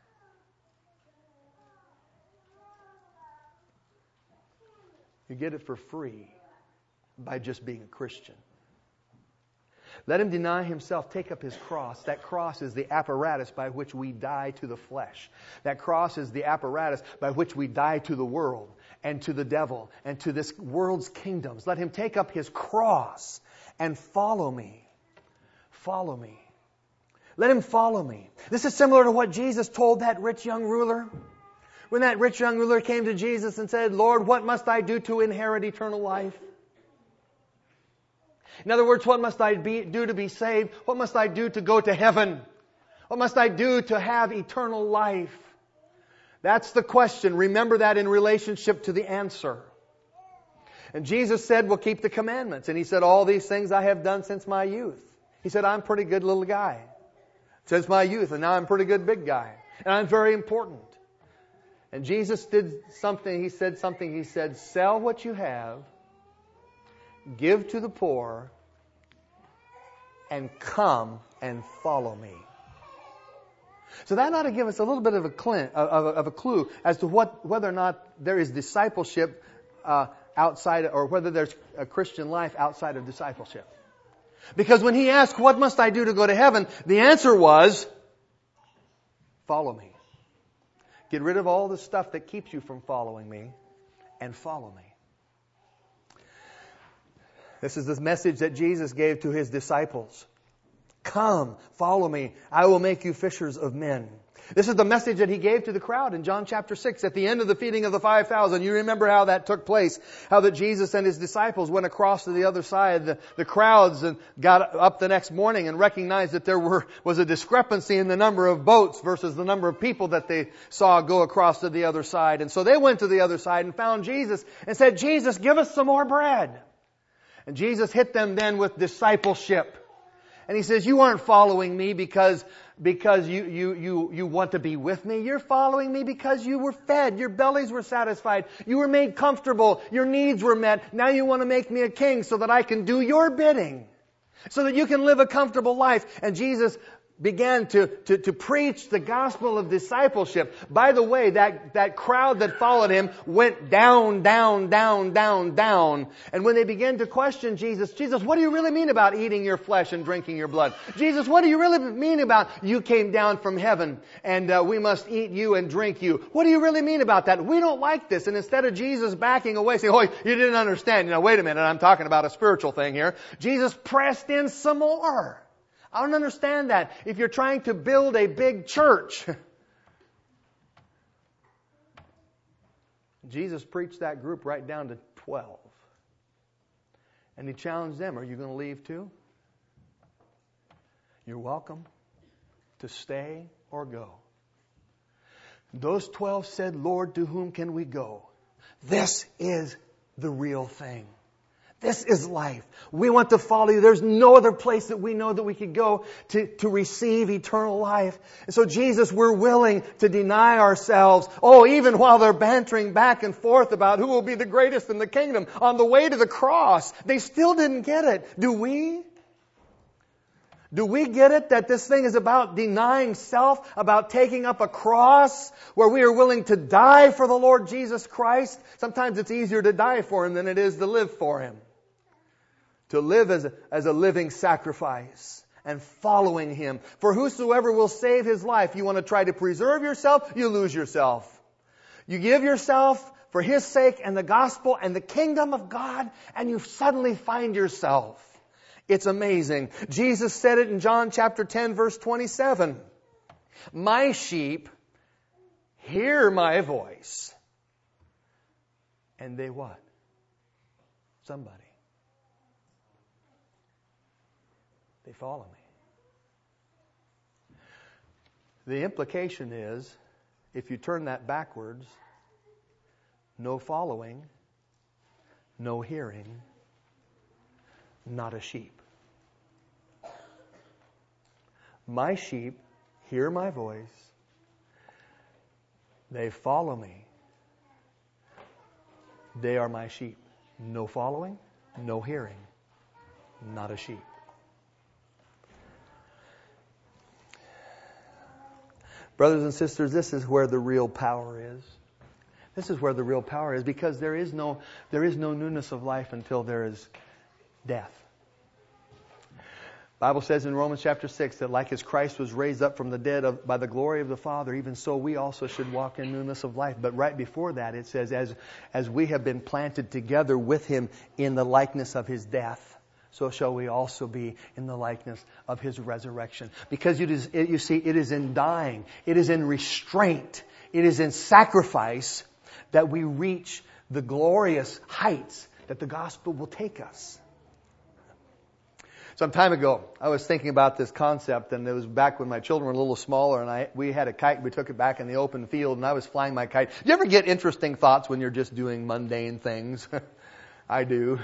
You get it for free by just being a Christian. Let him deny himself, take up his cross. That cross is the apparatus by which we die to the flesh. That cross is the apparatus by which we die to the world and to the devil and to this world's kingdoms. Let him take up his cross and follow me. Follow me. Let him follow me. This is similar to what Jesus told that rich young ruler. When that rich young ruler came to Jesus and said, "Lord, what must I do to inherit eternal life?" In other words, what must I do to be saved? What must I do to go to heaven? What must I do to have eternal life? That's the question. Remember that in relationship to the answer. And Jesus said, well, keep the commandments. And He said, all these things I have done since my youth. He said, I'm a pretty good little guy since my youth, and now I'm a pretty good big guy. And I'm very important. And Jesus did something. He said, sell what you have, give to the poor, and come and follow me. So that ought to give us a little bit of a clue as to whether or not there is discipleship outside, or whether there's a Christian life outside of discipleship. Because when He asked, what must I do to go to heaven? The answer was, follow me. Get rid of all the stuff that keeps you from following me and follow me. This is the message that Jesus gave to His disciples. Come, follow me. I will make you fishers of men. This is the message that He gave to the crowd in John chapter 6 at the end of the feeding of the 5,000. You remember how that took place. How that Jesus and His disciples went across to the other side. The crowds and got up the next morning and recognized that there was a discrepancy in the number of boats versus the number of people that they saw go across to the other side. And so they went to the other side and found Jesus and said, Jesus, give us some more bread. And Jesus hit them then with discipleship. And He says, you aren't following me because you want to be with me. You're following me because you were fed. Your bellies were satisfied. You were made comfortable. Your needs were met. Now you want to make me a king so that I can do your bidding. So that you can live a comfortable life. And Jesus began to preach the gospel of discipleship. By the way, that crowd that followed Him went down, down, down, down, down. And when they began to question Jesus, what do you really mean about eating your flesh and drinking your blood? Jesus, what do you really mean about you came down from heaven and we must eat you and drink you? What do you really mean about that? We don't like this. And instead of Jesus backing away, saying, oh, you didn't understand. Wait a minute, I'm talking about a spiritual thing here. Jesus pressed in some more. I don't understand that. If you're trying to build a big church. Jesus preached that group right down to 12. And He challenged them, are you going to leave too? You're welcome to stay or go. Those 12 said, Lord, to whom can we go? This is the real thing. This is life. We want to follow you. There's no other place that we know that we could go to receive eternal life. And so Jesus, we're willing to deny ourselves. Oh, even while they're bantering back and forth about who will be the greatest in the kingdom on the way to the cross, they still didn't get it. Do we? Do we get it that this thing is about denying self, about taking up a cross where we are willing to die for the Lord Jesus Christ? Sometimes it's easier to die for Him than it is to live for Him. To live as a living sacrifice and following Him. For whosoever will save his life, you want to try to preserve yourself, you lose yourself. You give yourself for His sake and the gospel and the kingdom of God, and you suddenly find yourself. It's amazing. Jesus said it in John chapter 10, verse 27. My sheep hear my voice. And they what? Somebody. They follow me. The implication is, if you turn that backwards, no following, no hearing, not a sheep. My sheep hear my voice. They follow me. They are my sheep. No following, no hearing, not a sheep. Brothers and sisters, this is where the real power is. This is where the real power is, because there is no newness of life until there is death. The Bible says in Romans chapter 6 that like as Christ was raised up from the dead by the glory of the Father, even so we also should walk in newness of life. But right before that it says, as we have been planted together with Him in the likeness of His death, so shall we also be in the likeness of His resurrection. Because it is in dying, it is in restraint, it is in sacrifice that we reach the glorious heights that the gospel will take us. Some time ago, I was thinking about this concept, and it was back when my children were a little smaller, and we had a kite. We took it back in the open field, and I was flying my kite. You ever get interesting thoughts when you're just doing mundane things? I do.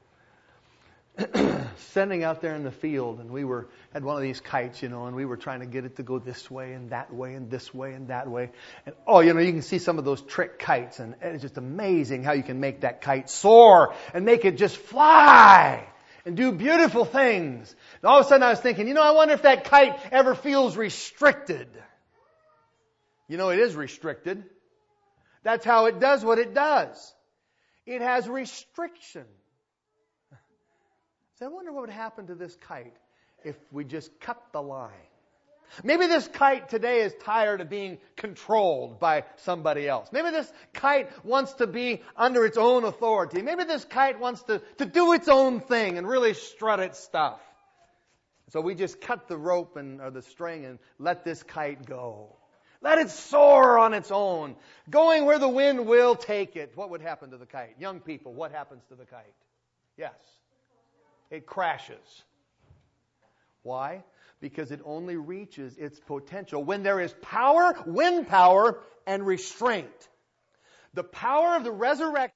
Sending out there in the field, and we had one of these kites, and we were trying to get it to go this way and that way and this way and that way. And you can see some of those trick kites, and it's just amazing how you can make that kite soar and make it just fly and do beautiful things. And all of a sudden I was thinking, I wonder if that kite ever feels restricted. It is restricted. That's how it does what it does. It has restriction. So I wonder what would happen to this kite if we just cut the line. Maybe this kite today is tired of being controlled by somebody else. Maybe this kite wants to be under its own authority. Maybe this kite wants to do its own thing and really strut its stuff. So we just cut the rope or the string and let this kite go. Let it soar on its own, going where the wind will take it. What would happen to the kite? Young people, what happens to the kite? Yes. It crashes. Why? Because it only reaches its potential when there is power, wind power, and restraint. The power of the resurrection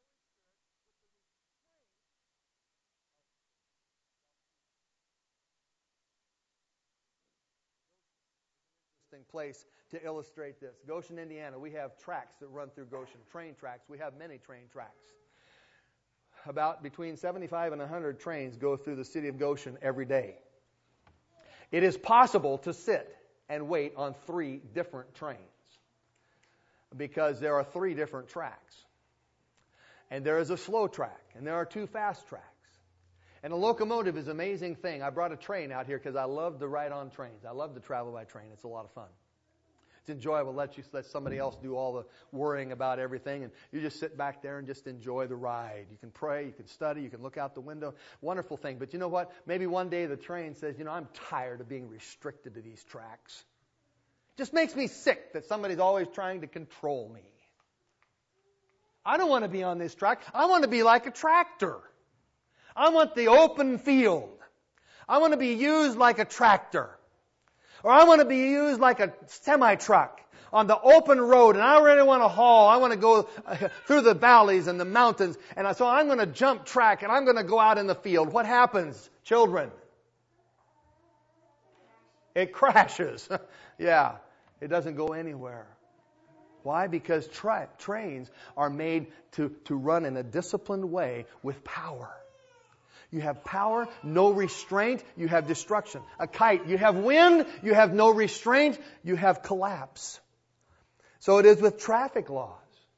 place to illustrate this. Goshen, Indiana, we have tracks that run through Goshen, train tracks. We have many train tracks. About between 75 and 100 trains go through the city of Goshen every day. It is possible to sit and wait on 3 different trains because there are 3 different tracks. And there is a slow track, and there are 2 fast tracks. And a locomotive is an amazing thing. I brought a train out here because I love to ride on trains. I love to travel by train. It's a lot of fun. It's enjoyable. Let somebody else do all the worrying about everything, and you just sit back there and just enjoy the ride. You can pray, you can study, you can look out the window. Wonderful thing. But you know what? Maybe one day the train says, I'm tired of being restricted to these tracks. It just makes me sick that somebody's always trying to control me. I don't want to be on this track. I want to be like a tractor. I want the open field. I want to be used like a tractor. Or I want to be used like a semi-truck on the open road, and I really want to haul. I want to go through the valleys and the mountains, and so I'm going to jump track, and I'm going to go out in the field. What happens, children? It crashes. Yeah, it doesn't go anywhere. Why? Because trains are made to run in a disciplined way with power. You have power, no restraint, you have destruction. A kite, you have wind, you have no restraint, you have collapse. So it is with traffic laws.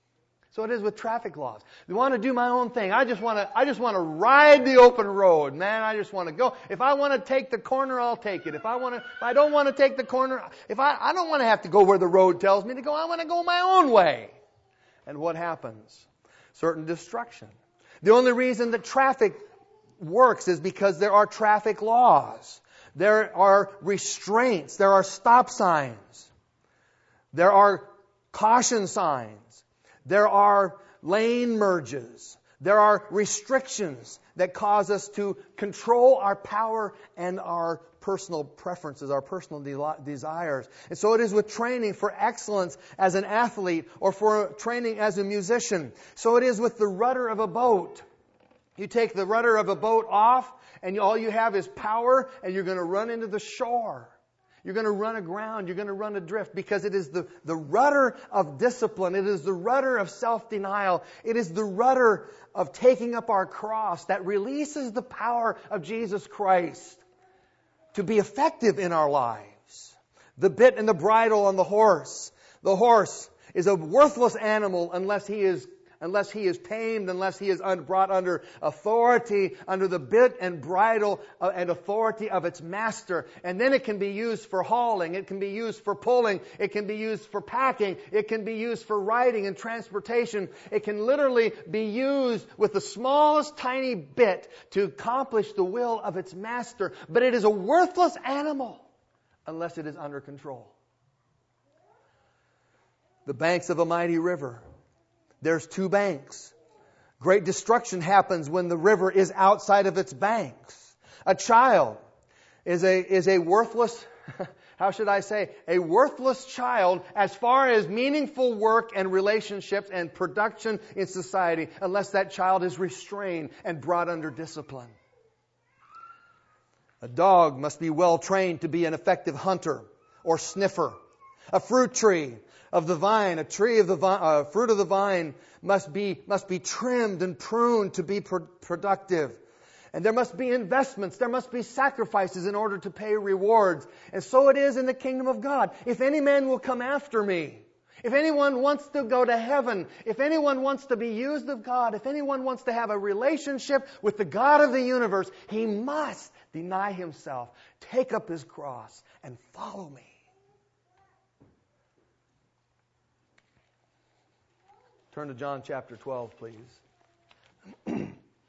You want to do my own thing. I just want to ride the open road, man. I just want to go. If I want to take the corner, I'll take it. If I don't want to take the corner, I don't want to have to go where the road tells me to go. I want to go my own way. And what happens? Certain destruction. The only reason that traffic works is because there are traffic laws. There are restraints. There are stop signs. There are caution signs. There are lane merges. There are restrictions that cause us to control our power and our personal preferences, our personal desires. And so it is with training for excellence as an athlete or for training as a musician. So it is with the rudder of a boat. You take the rudder of a boat off, and all you have is power, and you're going to run into the shore. You're going to run aground. You're going to run adrift because it is the rudder of discipline. It is the rudder of self-denial. It is the rudder of taking up our cross that releases the power of Jesus Christ to be effective in our lives. The bit and the bridle on the horse. The horse is a worthless animal unless he is tamed, unless he is brought under authority, under the bit and bridle and authority of its master. And then it can be used for hauling, it can be used for pulling, it can be used for packing, it can be used for riding and transportation. It can literally be used with the smallest tiny bit to accomplish the will of its master. But it is a worthless animal unless it is under control. The banks of a mighty river. There's 2 banks. Great destruction happens when the river is outside of its banks. A child is a worthless, how should I say, a worthless child as far as meaningful work and relationships and production in society unless that child is restrained and brought under discipline. A dog must be well trained to be an effective hunter or sniffer. A fruit tree of the vine, a tree of the vine, fruit of the vine must be trimmed and pruned to be productive. And there must be investments, there must be sacrifices in order to pay rewards. And so it is in the kingdom of God. If any man will come after me, if anyone wants to go to heaven, if anyone wants to be used of God, if anyone wants to have a relationship with the God of the universe, he must deny himself, take up his cross, and follow me. Turn to John chapter 12, please.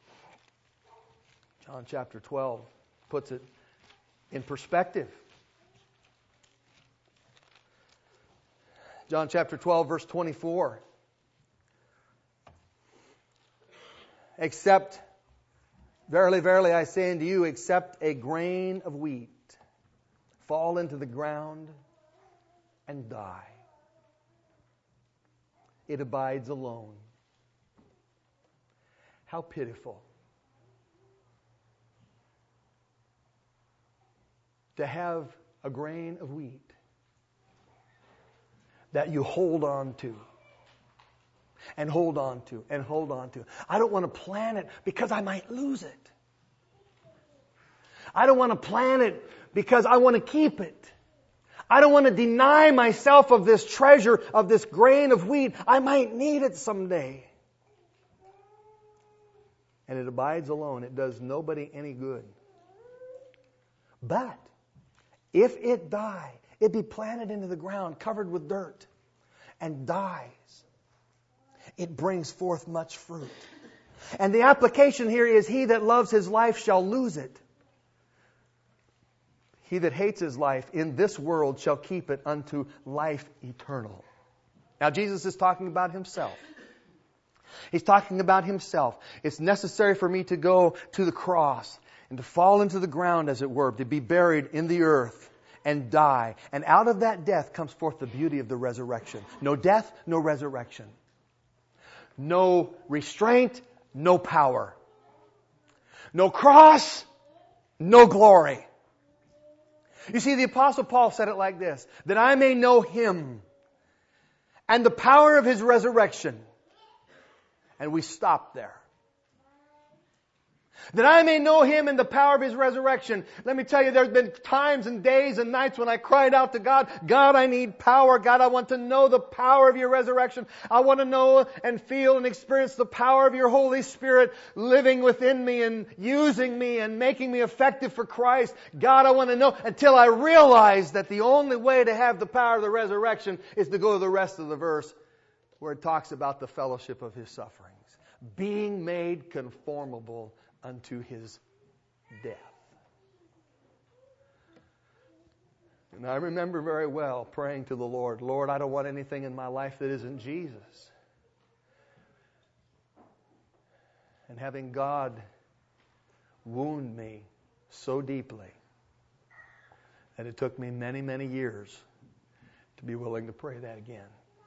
John chapter 12 puts it in perspective. John chapter 12, verse 24. Except, verily, verily, I say unto you, except a grain of wheat fall into the ground and die, it abides alone. How pitiful to have a grain of wheat that you hold on to and hold on to and hold on to. I don't want to plant it because I might lose it. I don't want to plant it because I want to keep it. I don't want to deny myself of this treasure, of this grain of wheat. I might need it someday. And it abides alone. It does nobody any good. But if it die, it be planted into the ground, covered with dirt, and dies, it brings forth much fruit. And the application here is, he that loves his life shall lose it. He that hates his life in this world shall keep it unto life eternal. Now Jesus is talking about himself. He's talking about himself. It's necessary for me to go to the cross and to fall into the ground, as it were, to be buried in the earth and die. And out of that death comes forth the beauty of the resurrection. No death, no resurrection. No restraint, no power. No cross, no glory. You see, the Apostle Paul said it like this, that I may know Him and the power of His resurrection. And we stop there. That I may know Him and the power of His resurrection. Let me tell you, there's been times and days and nights when I cried out to God, God, I need power. God, I want to know the power of Your resurrection. I want to know and feel and experience the power of Your Holy Spirit living within me and using me and making me effective for Christ. God, I want to know, until I realize that the only way to have the power of the resurrection is to go to the rest of the verse where it talks about the fellowship of His sufferings. Being made conformable unto His death. And I remember very well praying to the Lord, Lord, I don't want anything in my life that isn't Jesus. And having God wound me so deeply that it took me many, many years to be willing to pray that again.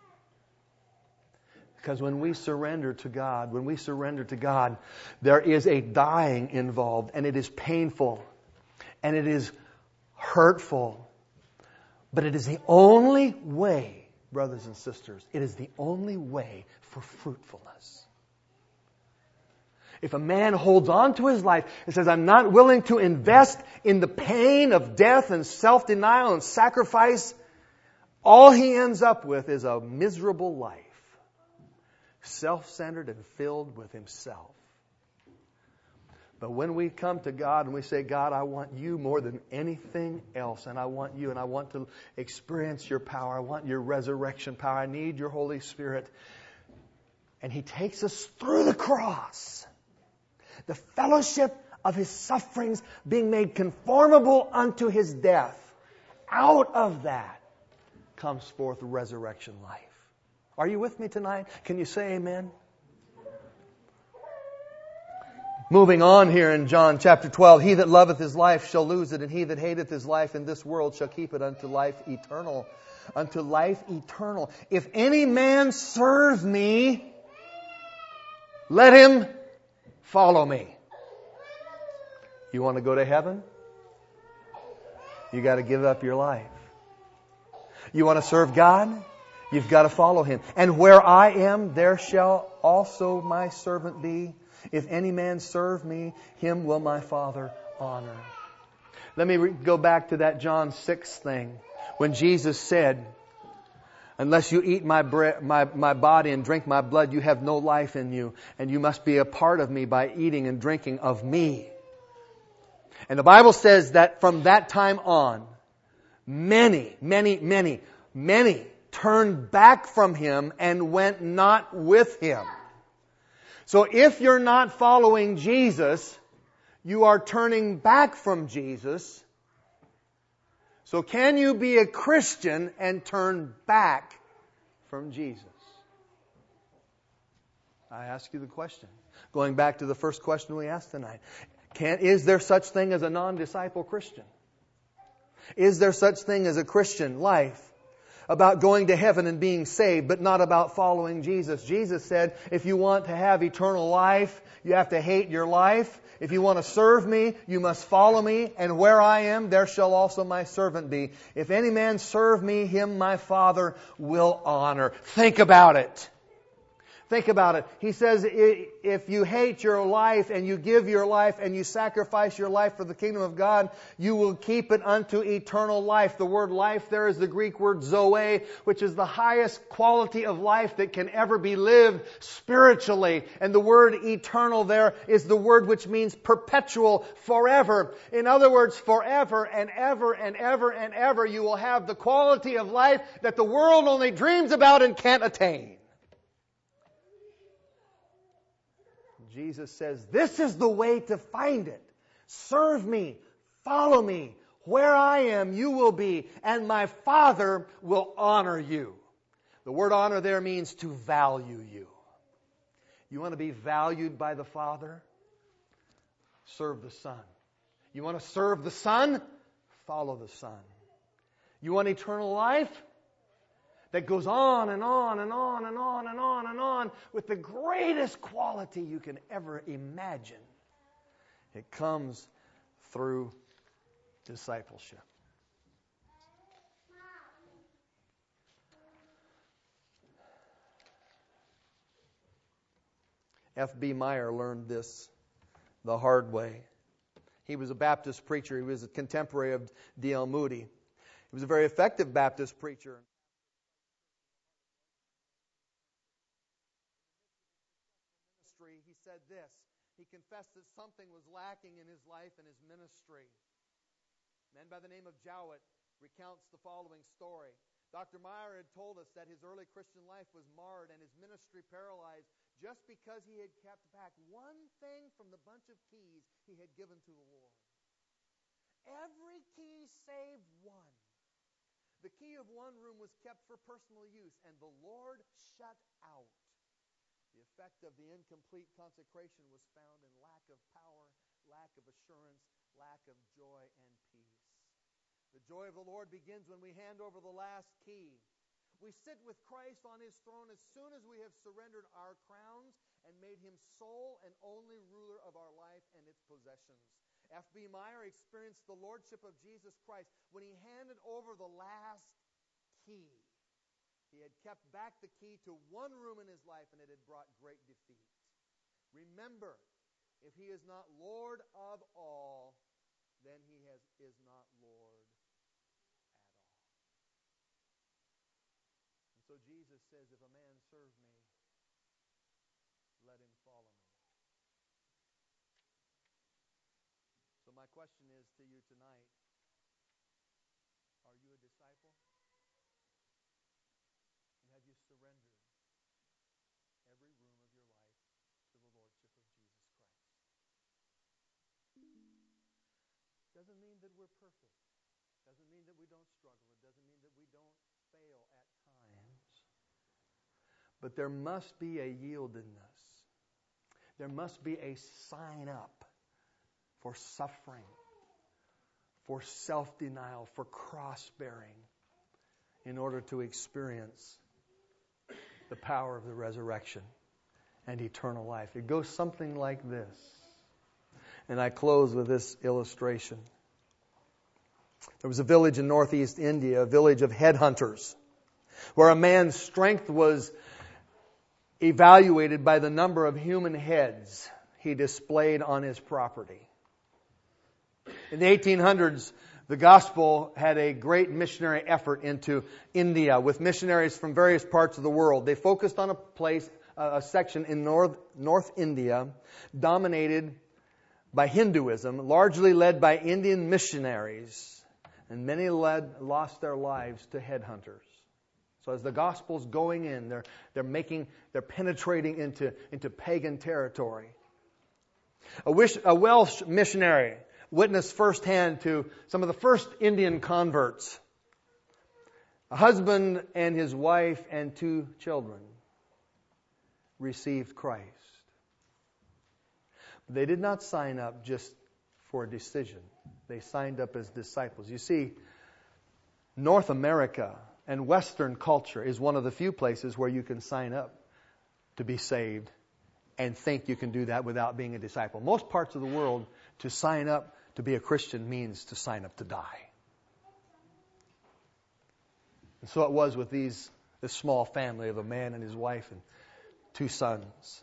Because when we surrender to God, there is a dying involved, and it is painful, and it is hurtful. But it is the only way, brothers and sisters, it is the only way for fruitfulness. If a man holds on to his life and says, I'm not willing to invest in the pain of death and self-denial and sacrifice, all he ends up with is a miserable life. Self-centered and filled with himself. But when we come to God and we say, God, I want You more than anything else, and I want You, and I want to experience Your power, I want Your resurrection power, I need Your Holy Spirit. And He takes us through the cross, the fellowship of His sufferings, being made conformable unto His death. Out of that comes forth resurrection life. Are you with me tonight? Can you say amen? Moving on here in John chapter 12, he that loveth his life shall lose it, and he that hateth his life in this world shall keep it unto life eternal. Unto life eternal. If any man serve me, let him follow me. You want to go to heaven? You got to give up your life. You want to serve God? You've got to follow Him. And where I am, there shall also my servant be. If any man serve me, him will my Father honor. Let me go back to that John 6 thing. When Jesus said, unless you eat my body and drink my blood, you have no life in you. And you must be a part of me by eating and drinking of me. And the Bible says that from that time on, many turned back from Him and went not with Him. So if you're not following Jesus, you are turning back from Jesus. So can you be a Christian and turn back from Jesus? I ask you the question. Going back to the first question we asked tonight. Is there such thing as a non-disciple Christian? Is there such thing as a Christian life about going to heaven and being saved, but not about following Jesus? Jesus said, if you want to have eternal life, you have to hate your life. If you want to serve me, you must follow me. And where I am, there shall also my servant be. If any man serve me, him my Father will honor. Think about it. Think about it. He says, if you hate your life and you give your life and you sacrifice your life for the kingdom of God, you will keep it unto eternal life. The word life there is the Greek word zoe, which is the highest quality of life that can ever be lived spiritually. And the word eternal there is the word which means perpetual, forever. In other words, forever and ever and ever and ever you will have the quality of life that the world only dreams about and can't attain. Jesus says, this is the way to find it. Serve me, follow me. Where I am, you will be, and my Father will honor you. The word honor there means to value you. You want to be valued by the Father? Serve the Son. You want to serve the Son? Follow the Son. You want eternal life? That goes on and on and on and on and on and on with the greatest quality you can ever imagine. It comes through discipleship. F.B. Meyer learned this the hard way. He was a Baptist preacher. He was a contemporary of D.L. Moody. He was a very effective Baptist preacher. He said this. He confessed that something was lacking in his life and his ministry. A man by the name of Jowett recounts the following story. Dr. Meyer had told us that his early Christian life was marred and his ministry paralyzed just because he had kept back one thing from the bunch of keys he had given to the Lord. Every key save one. The key of one room was kept for personal use, and the Lord shut out. The effect of the incomplete consecration was found in lack of power, lack of assurance, lack of joy and peace. The joy of the Lord begins when we hand over the last key. We sit with Christ on His throne as soon as we have surrendered our crowns and made Him sole and only ruler of our life and its possessions. F.B. Meyer experienced the lordship of Jesus Christ when he handed over the last key. He had kept back the key to one room in his life, and it had brought great defeat. Remember, if He is not Lord of all, then He is not Lord at all. And so Jesus says, if a man serve me, let him follow me. So my question is to you tonight, are you a disciple? Have you surrendered every room of your life to the Lordship of Jesus Christ? Doesn't mean that we're perfect. Doesn't mean that we don't struggle. It doesn't mean that we don't fail at times. But there must be a yieldedness. There must be a sign up for suffering, for self-denial, for cross-bearing, in order to experience the power of the resurrection and eternal life. It goes something like this. And I close with this illustration. There was a village in northeast India, a village of headhunters, where a man's strength was evaluated by the number of human heads he displayed on his property. In the 1800s, the gospel had a great missionary effort into India with missionaries from various parts of the world. They focused on a section in North India dominated by Hinduism, largely led by Indian missionaries, and many lost their lives to headhunters. So as the gospel's going in, they're penetrating into pagan territory. A Welsh missionary witnessed firsthand to some of the first Indian converts. A husband and his wife and 2 children received Christ. They did not sign up just for a decision. They signed up as disciples. You see, North America and Western culture is one of the few places where you can sign up to be saved and think you can do that without being a disciple. Most parts of the world, to sign up to be a Christian means to sign up to die. And so it was with this small family of a man and his wife and 2 sons.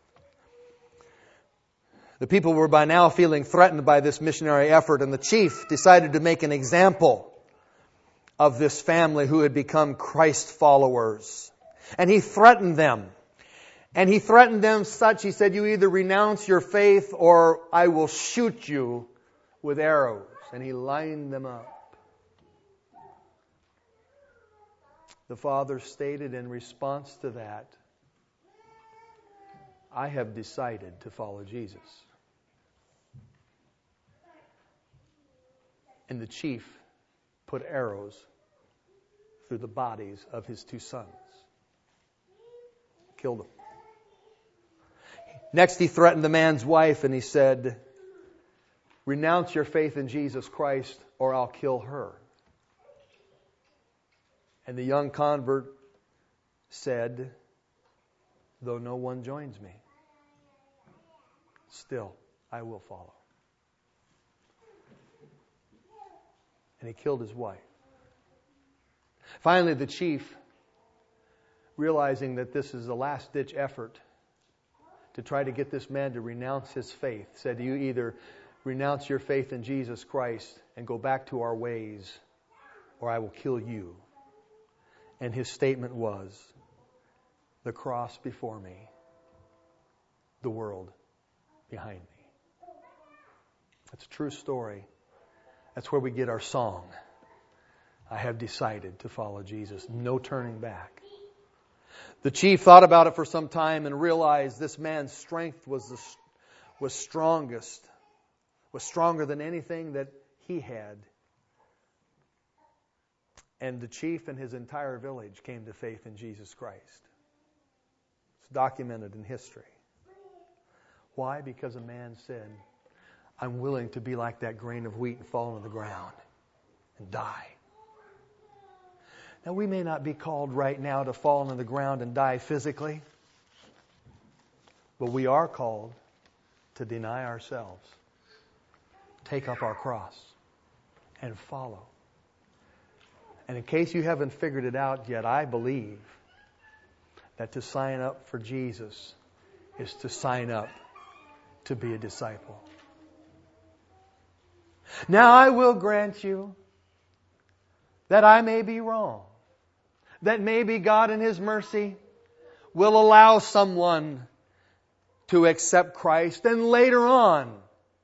The people were by now feeling threatened by this missionary effort, and the chief decided to make an example of this family who had become Christ followers. And he threatened them. And he threatened them such, he said, you either renounce your faith or I will shoot you with arrows. And he lined them up. The father stated in response to that, I have decided to follow Jesus. And the chief put arrows through the bodies of his 2 sons. Killed them. Next, he threatened the man's wife and he said, renounce your faith in Jesus Christ or I'll kill her. And the young convert said, though no one joins me, still I will follow. And he killed his wife. Finally, the chief, realizing that this is a last-ditch effort to try to get this man to renounce his faith, said, you either renounce your faith in Jesus Christ and go back to our ways, or I will kill you. And his statement was, the cross before me, the world behind me. That's a true story. That's where we get our song. I have decided to follow Jesus. No turning back. The chief thought about it for some time and realized this man's strength was strongest, was stronger than anything that he had. And the chief and his entire village came to faith in Jesus Christ. It's documented in history. Why? Because a man said, I'm willing to be like that grain of wheat and fall on the ground and die. Now, we may not be called right now to fall on the ground and die physically, but we are called to deny ourselves, take up our cross, and follow. And in case you haven't figured it out yet, I believe that to sign up for Jesus is to sign up to be a disciple. Now I will grant you that I may be wrong, that maybe God in His mercy will allow someone to accept Christ and later on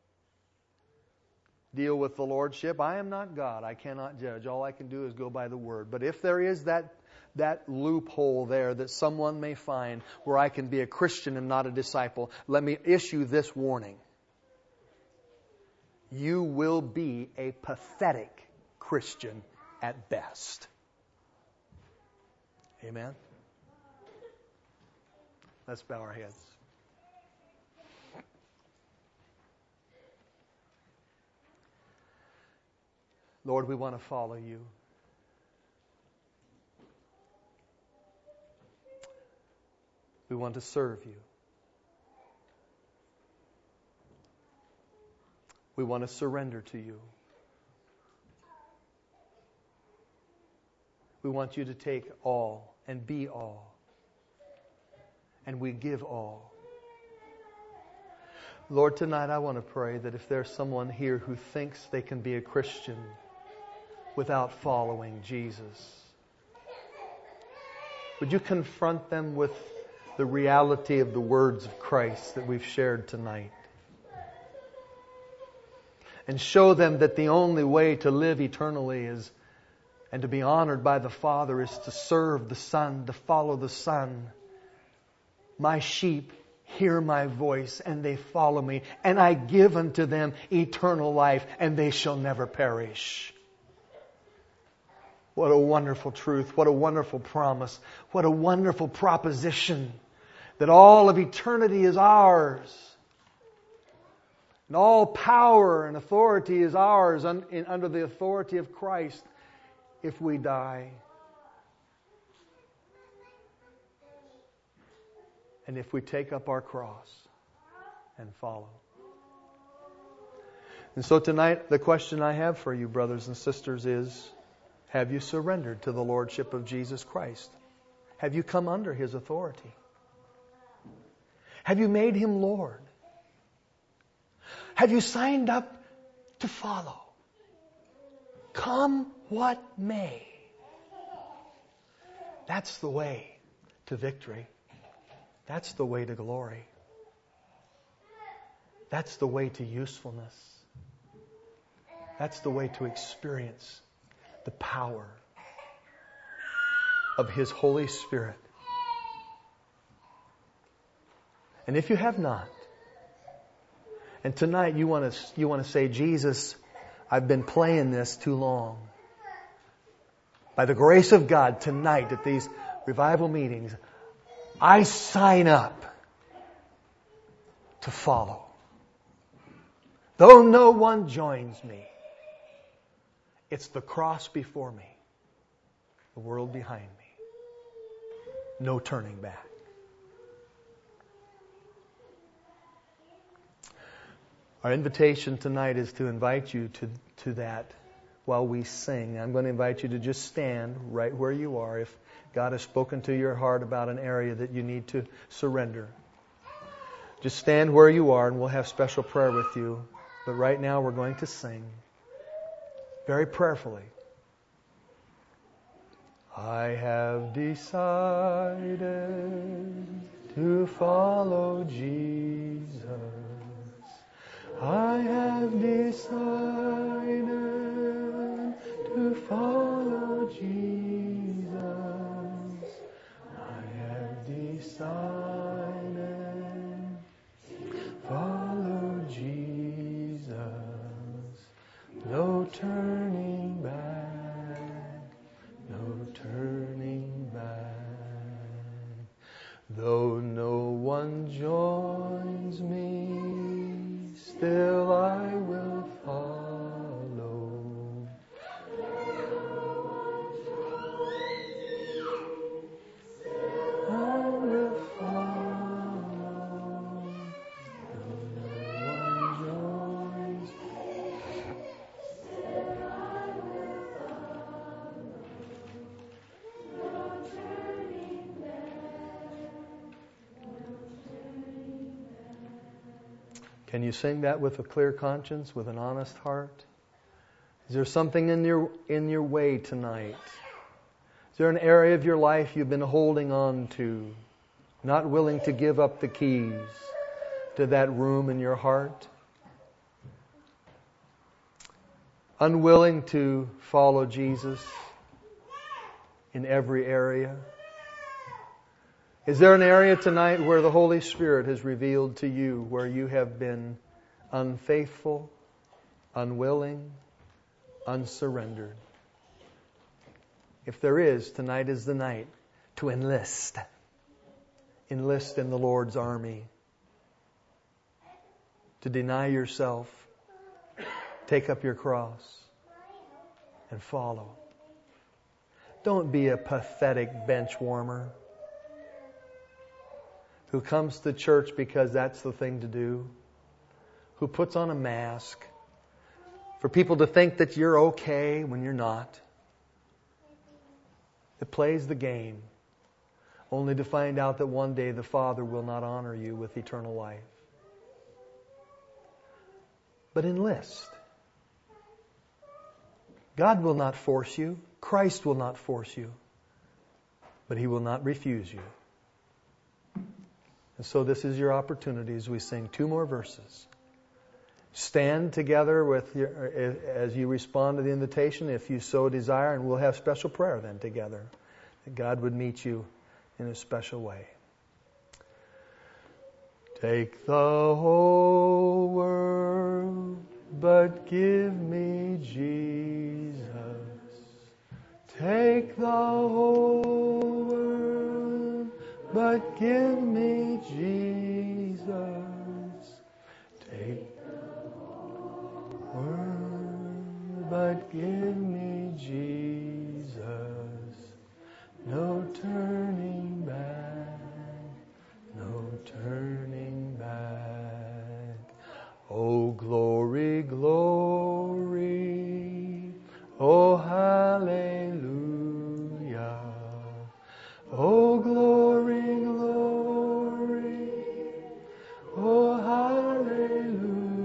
deal with the Lordship. I am not God. I cannot judge. All I can do is go by the Word. But if there is that loophole there that someone may find where I can be a Christian and not a disciple, let me issue this warning. You will be a pathetic Christian at best. Amen? Let's bow our heads. Lord, we want to follow you. We want to serve you. We want to surrender to you. We want you to take all and be all. And we give all. Lord, tonight I want to pray that if there's someone here who thinks they can be a Christian without following Jesus, would you confront them with the reality of the words of Christ that we've shared tonight? And show them that the only way to live eternally is, and to be honored by the Father, is to serve the Son, to follow the Son. My sheep hear my voice, and they follow me, and I give unto them eternal life, and they shall never perish. What a wonderful truth. What a wonderful promise. What a wonderful proposition. That all of eternity is ours. And all power and authority is ours under the authority of Christ if we die. And if we take up our cross and follow. And so tonight, the question I have for you, brothers and sisters, is, have you surrendered to the Lordship of Jesus Christ? Have you come under His authority? Have you made Him Lord? Have you signed up to follow? Come what may. That's the way to victory. That's the way to glory. That's the way to usefulness. That's the way to experience the power of His Holy Spirit. And if you have not, and tonight you want to say, Jesus, I've been playing this too long. By the grace of God, tonight at these revival meetings, I sign up to follow. Though no one joins me, it's the cross before me, the world behind me. No turning back. Our invitation tonight is to invite you to that while we sing. I'm going to invite you to just stand right where you are if God has spoken to your heart about an area that you need to surrender. Just stand where you are and we'll have special prayer with you. But right now we're going to sing very prayerfully. I have decided to follow Jesus. I have decided to follow Jesus. I have decided to follow Jesus. No turning back, no turning back. Though no one joins me, still I will follow. I will follow. Though no one joins me, still I will follow. No turning back, no turning back. Can you sing that with a clear conscience, with an honest heart? Is there something in your way tonight? Is there an area of your life you've been holding on to, not willing to give up the keys to that room in your heart? Unwilling to follow Jesus in every area? Is there an area tonight where the Holy Spirit has revealed to you where you have been unfaithful, unwilling, unsurrendered? If there is, tonight is the night to enlist. Enlist in the Lord's army. To deny yourself. Take up your cross. and follow. Don't be a pathetic bench warmer who comes to church because that's the thing to do, who puts on a mask for people to think that you're okay when you're not, that plays the game only to find out that one day the Father will not honor you with eternal life. But enlist. God will not force you. Christ will not force you. But He will not refuse you. And so this is your opportunity as we sing 2 more verses. Stand together as you respond to the invitation, if you so desire, and we'll have special prayer then together, that God would meet you in a special way. Take the whole world, but give me Jesus. Take the whole world, but give me Jesus. Take but give me Jesus, no turning back, no turning back. Oh, glory, glory, oh, hallelujah. Oh, glory, glory, oh, hallelujah.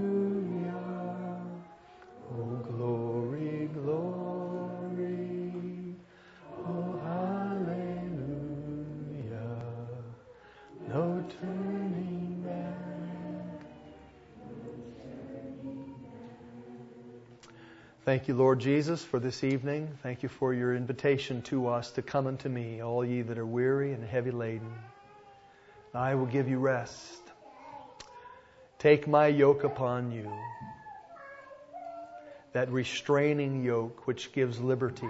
Thank you, Lord Jesus, for this evening. Thank you for your invitation to us to come unto me, all ye that are weary and heavy laden. I will give you rest. Take my yoke upon you, that restraining yoke which gives liberty,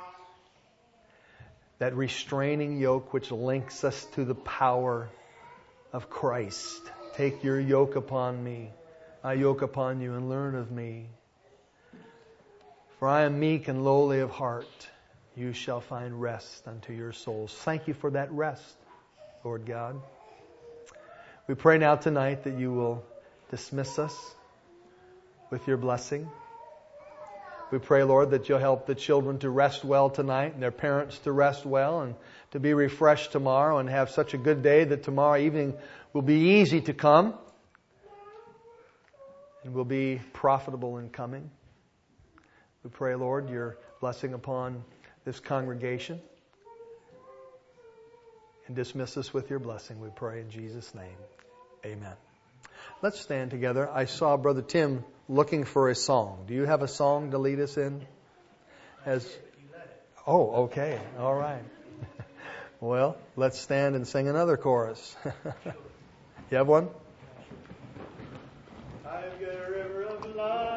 that restraining yoke which links us to the power of Christ. Take your yoke upon me, my yoke upon you, and learn of me. For I am meek and lowly of heart. You shall find rest unto your souls. Thank you for that rest, Lord God. We pray now tonight that you will dismiss us with your blessing. We pray, Lord, that you'll help the children to rest well tonight and their parents to rest well and to be refreshed tomorrow and have such a good day that tomorrow evening will be easy to come and will be profitable in coming. We pray, Lord, your blessing upon this congregation. And dismiss us with your blessing, we pray in Jesus' name. Amen. Let's stand together. I saw Brother Tim looking for a song. Do you have a song to lead us in? Oh, okay. All right. Well, let's stand and sing another chorus. You have one?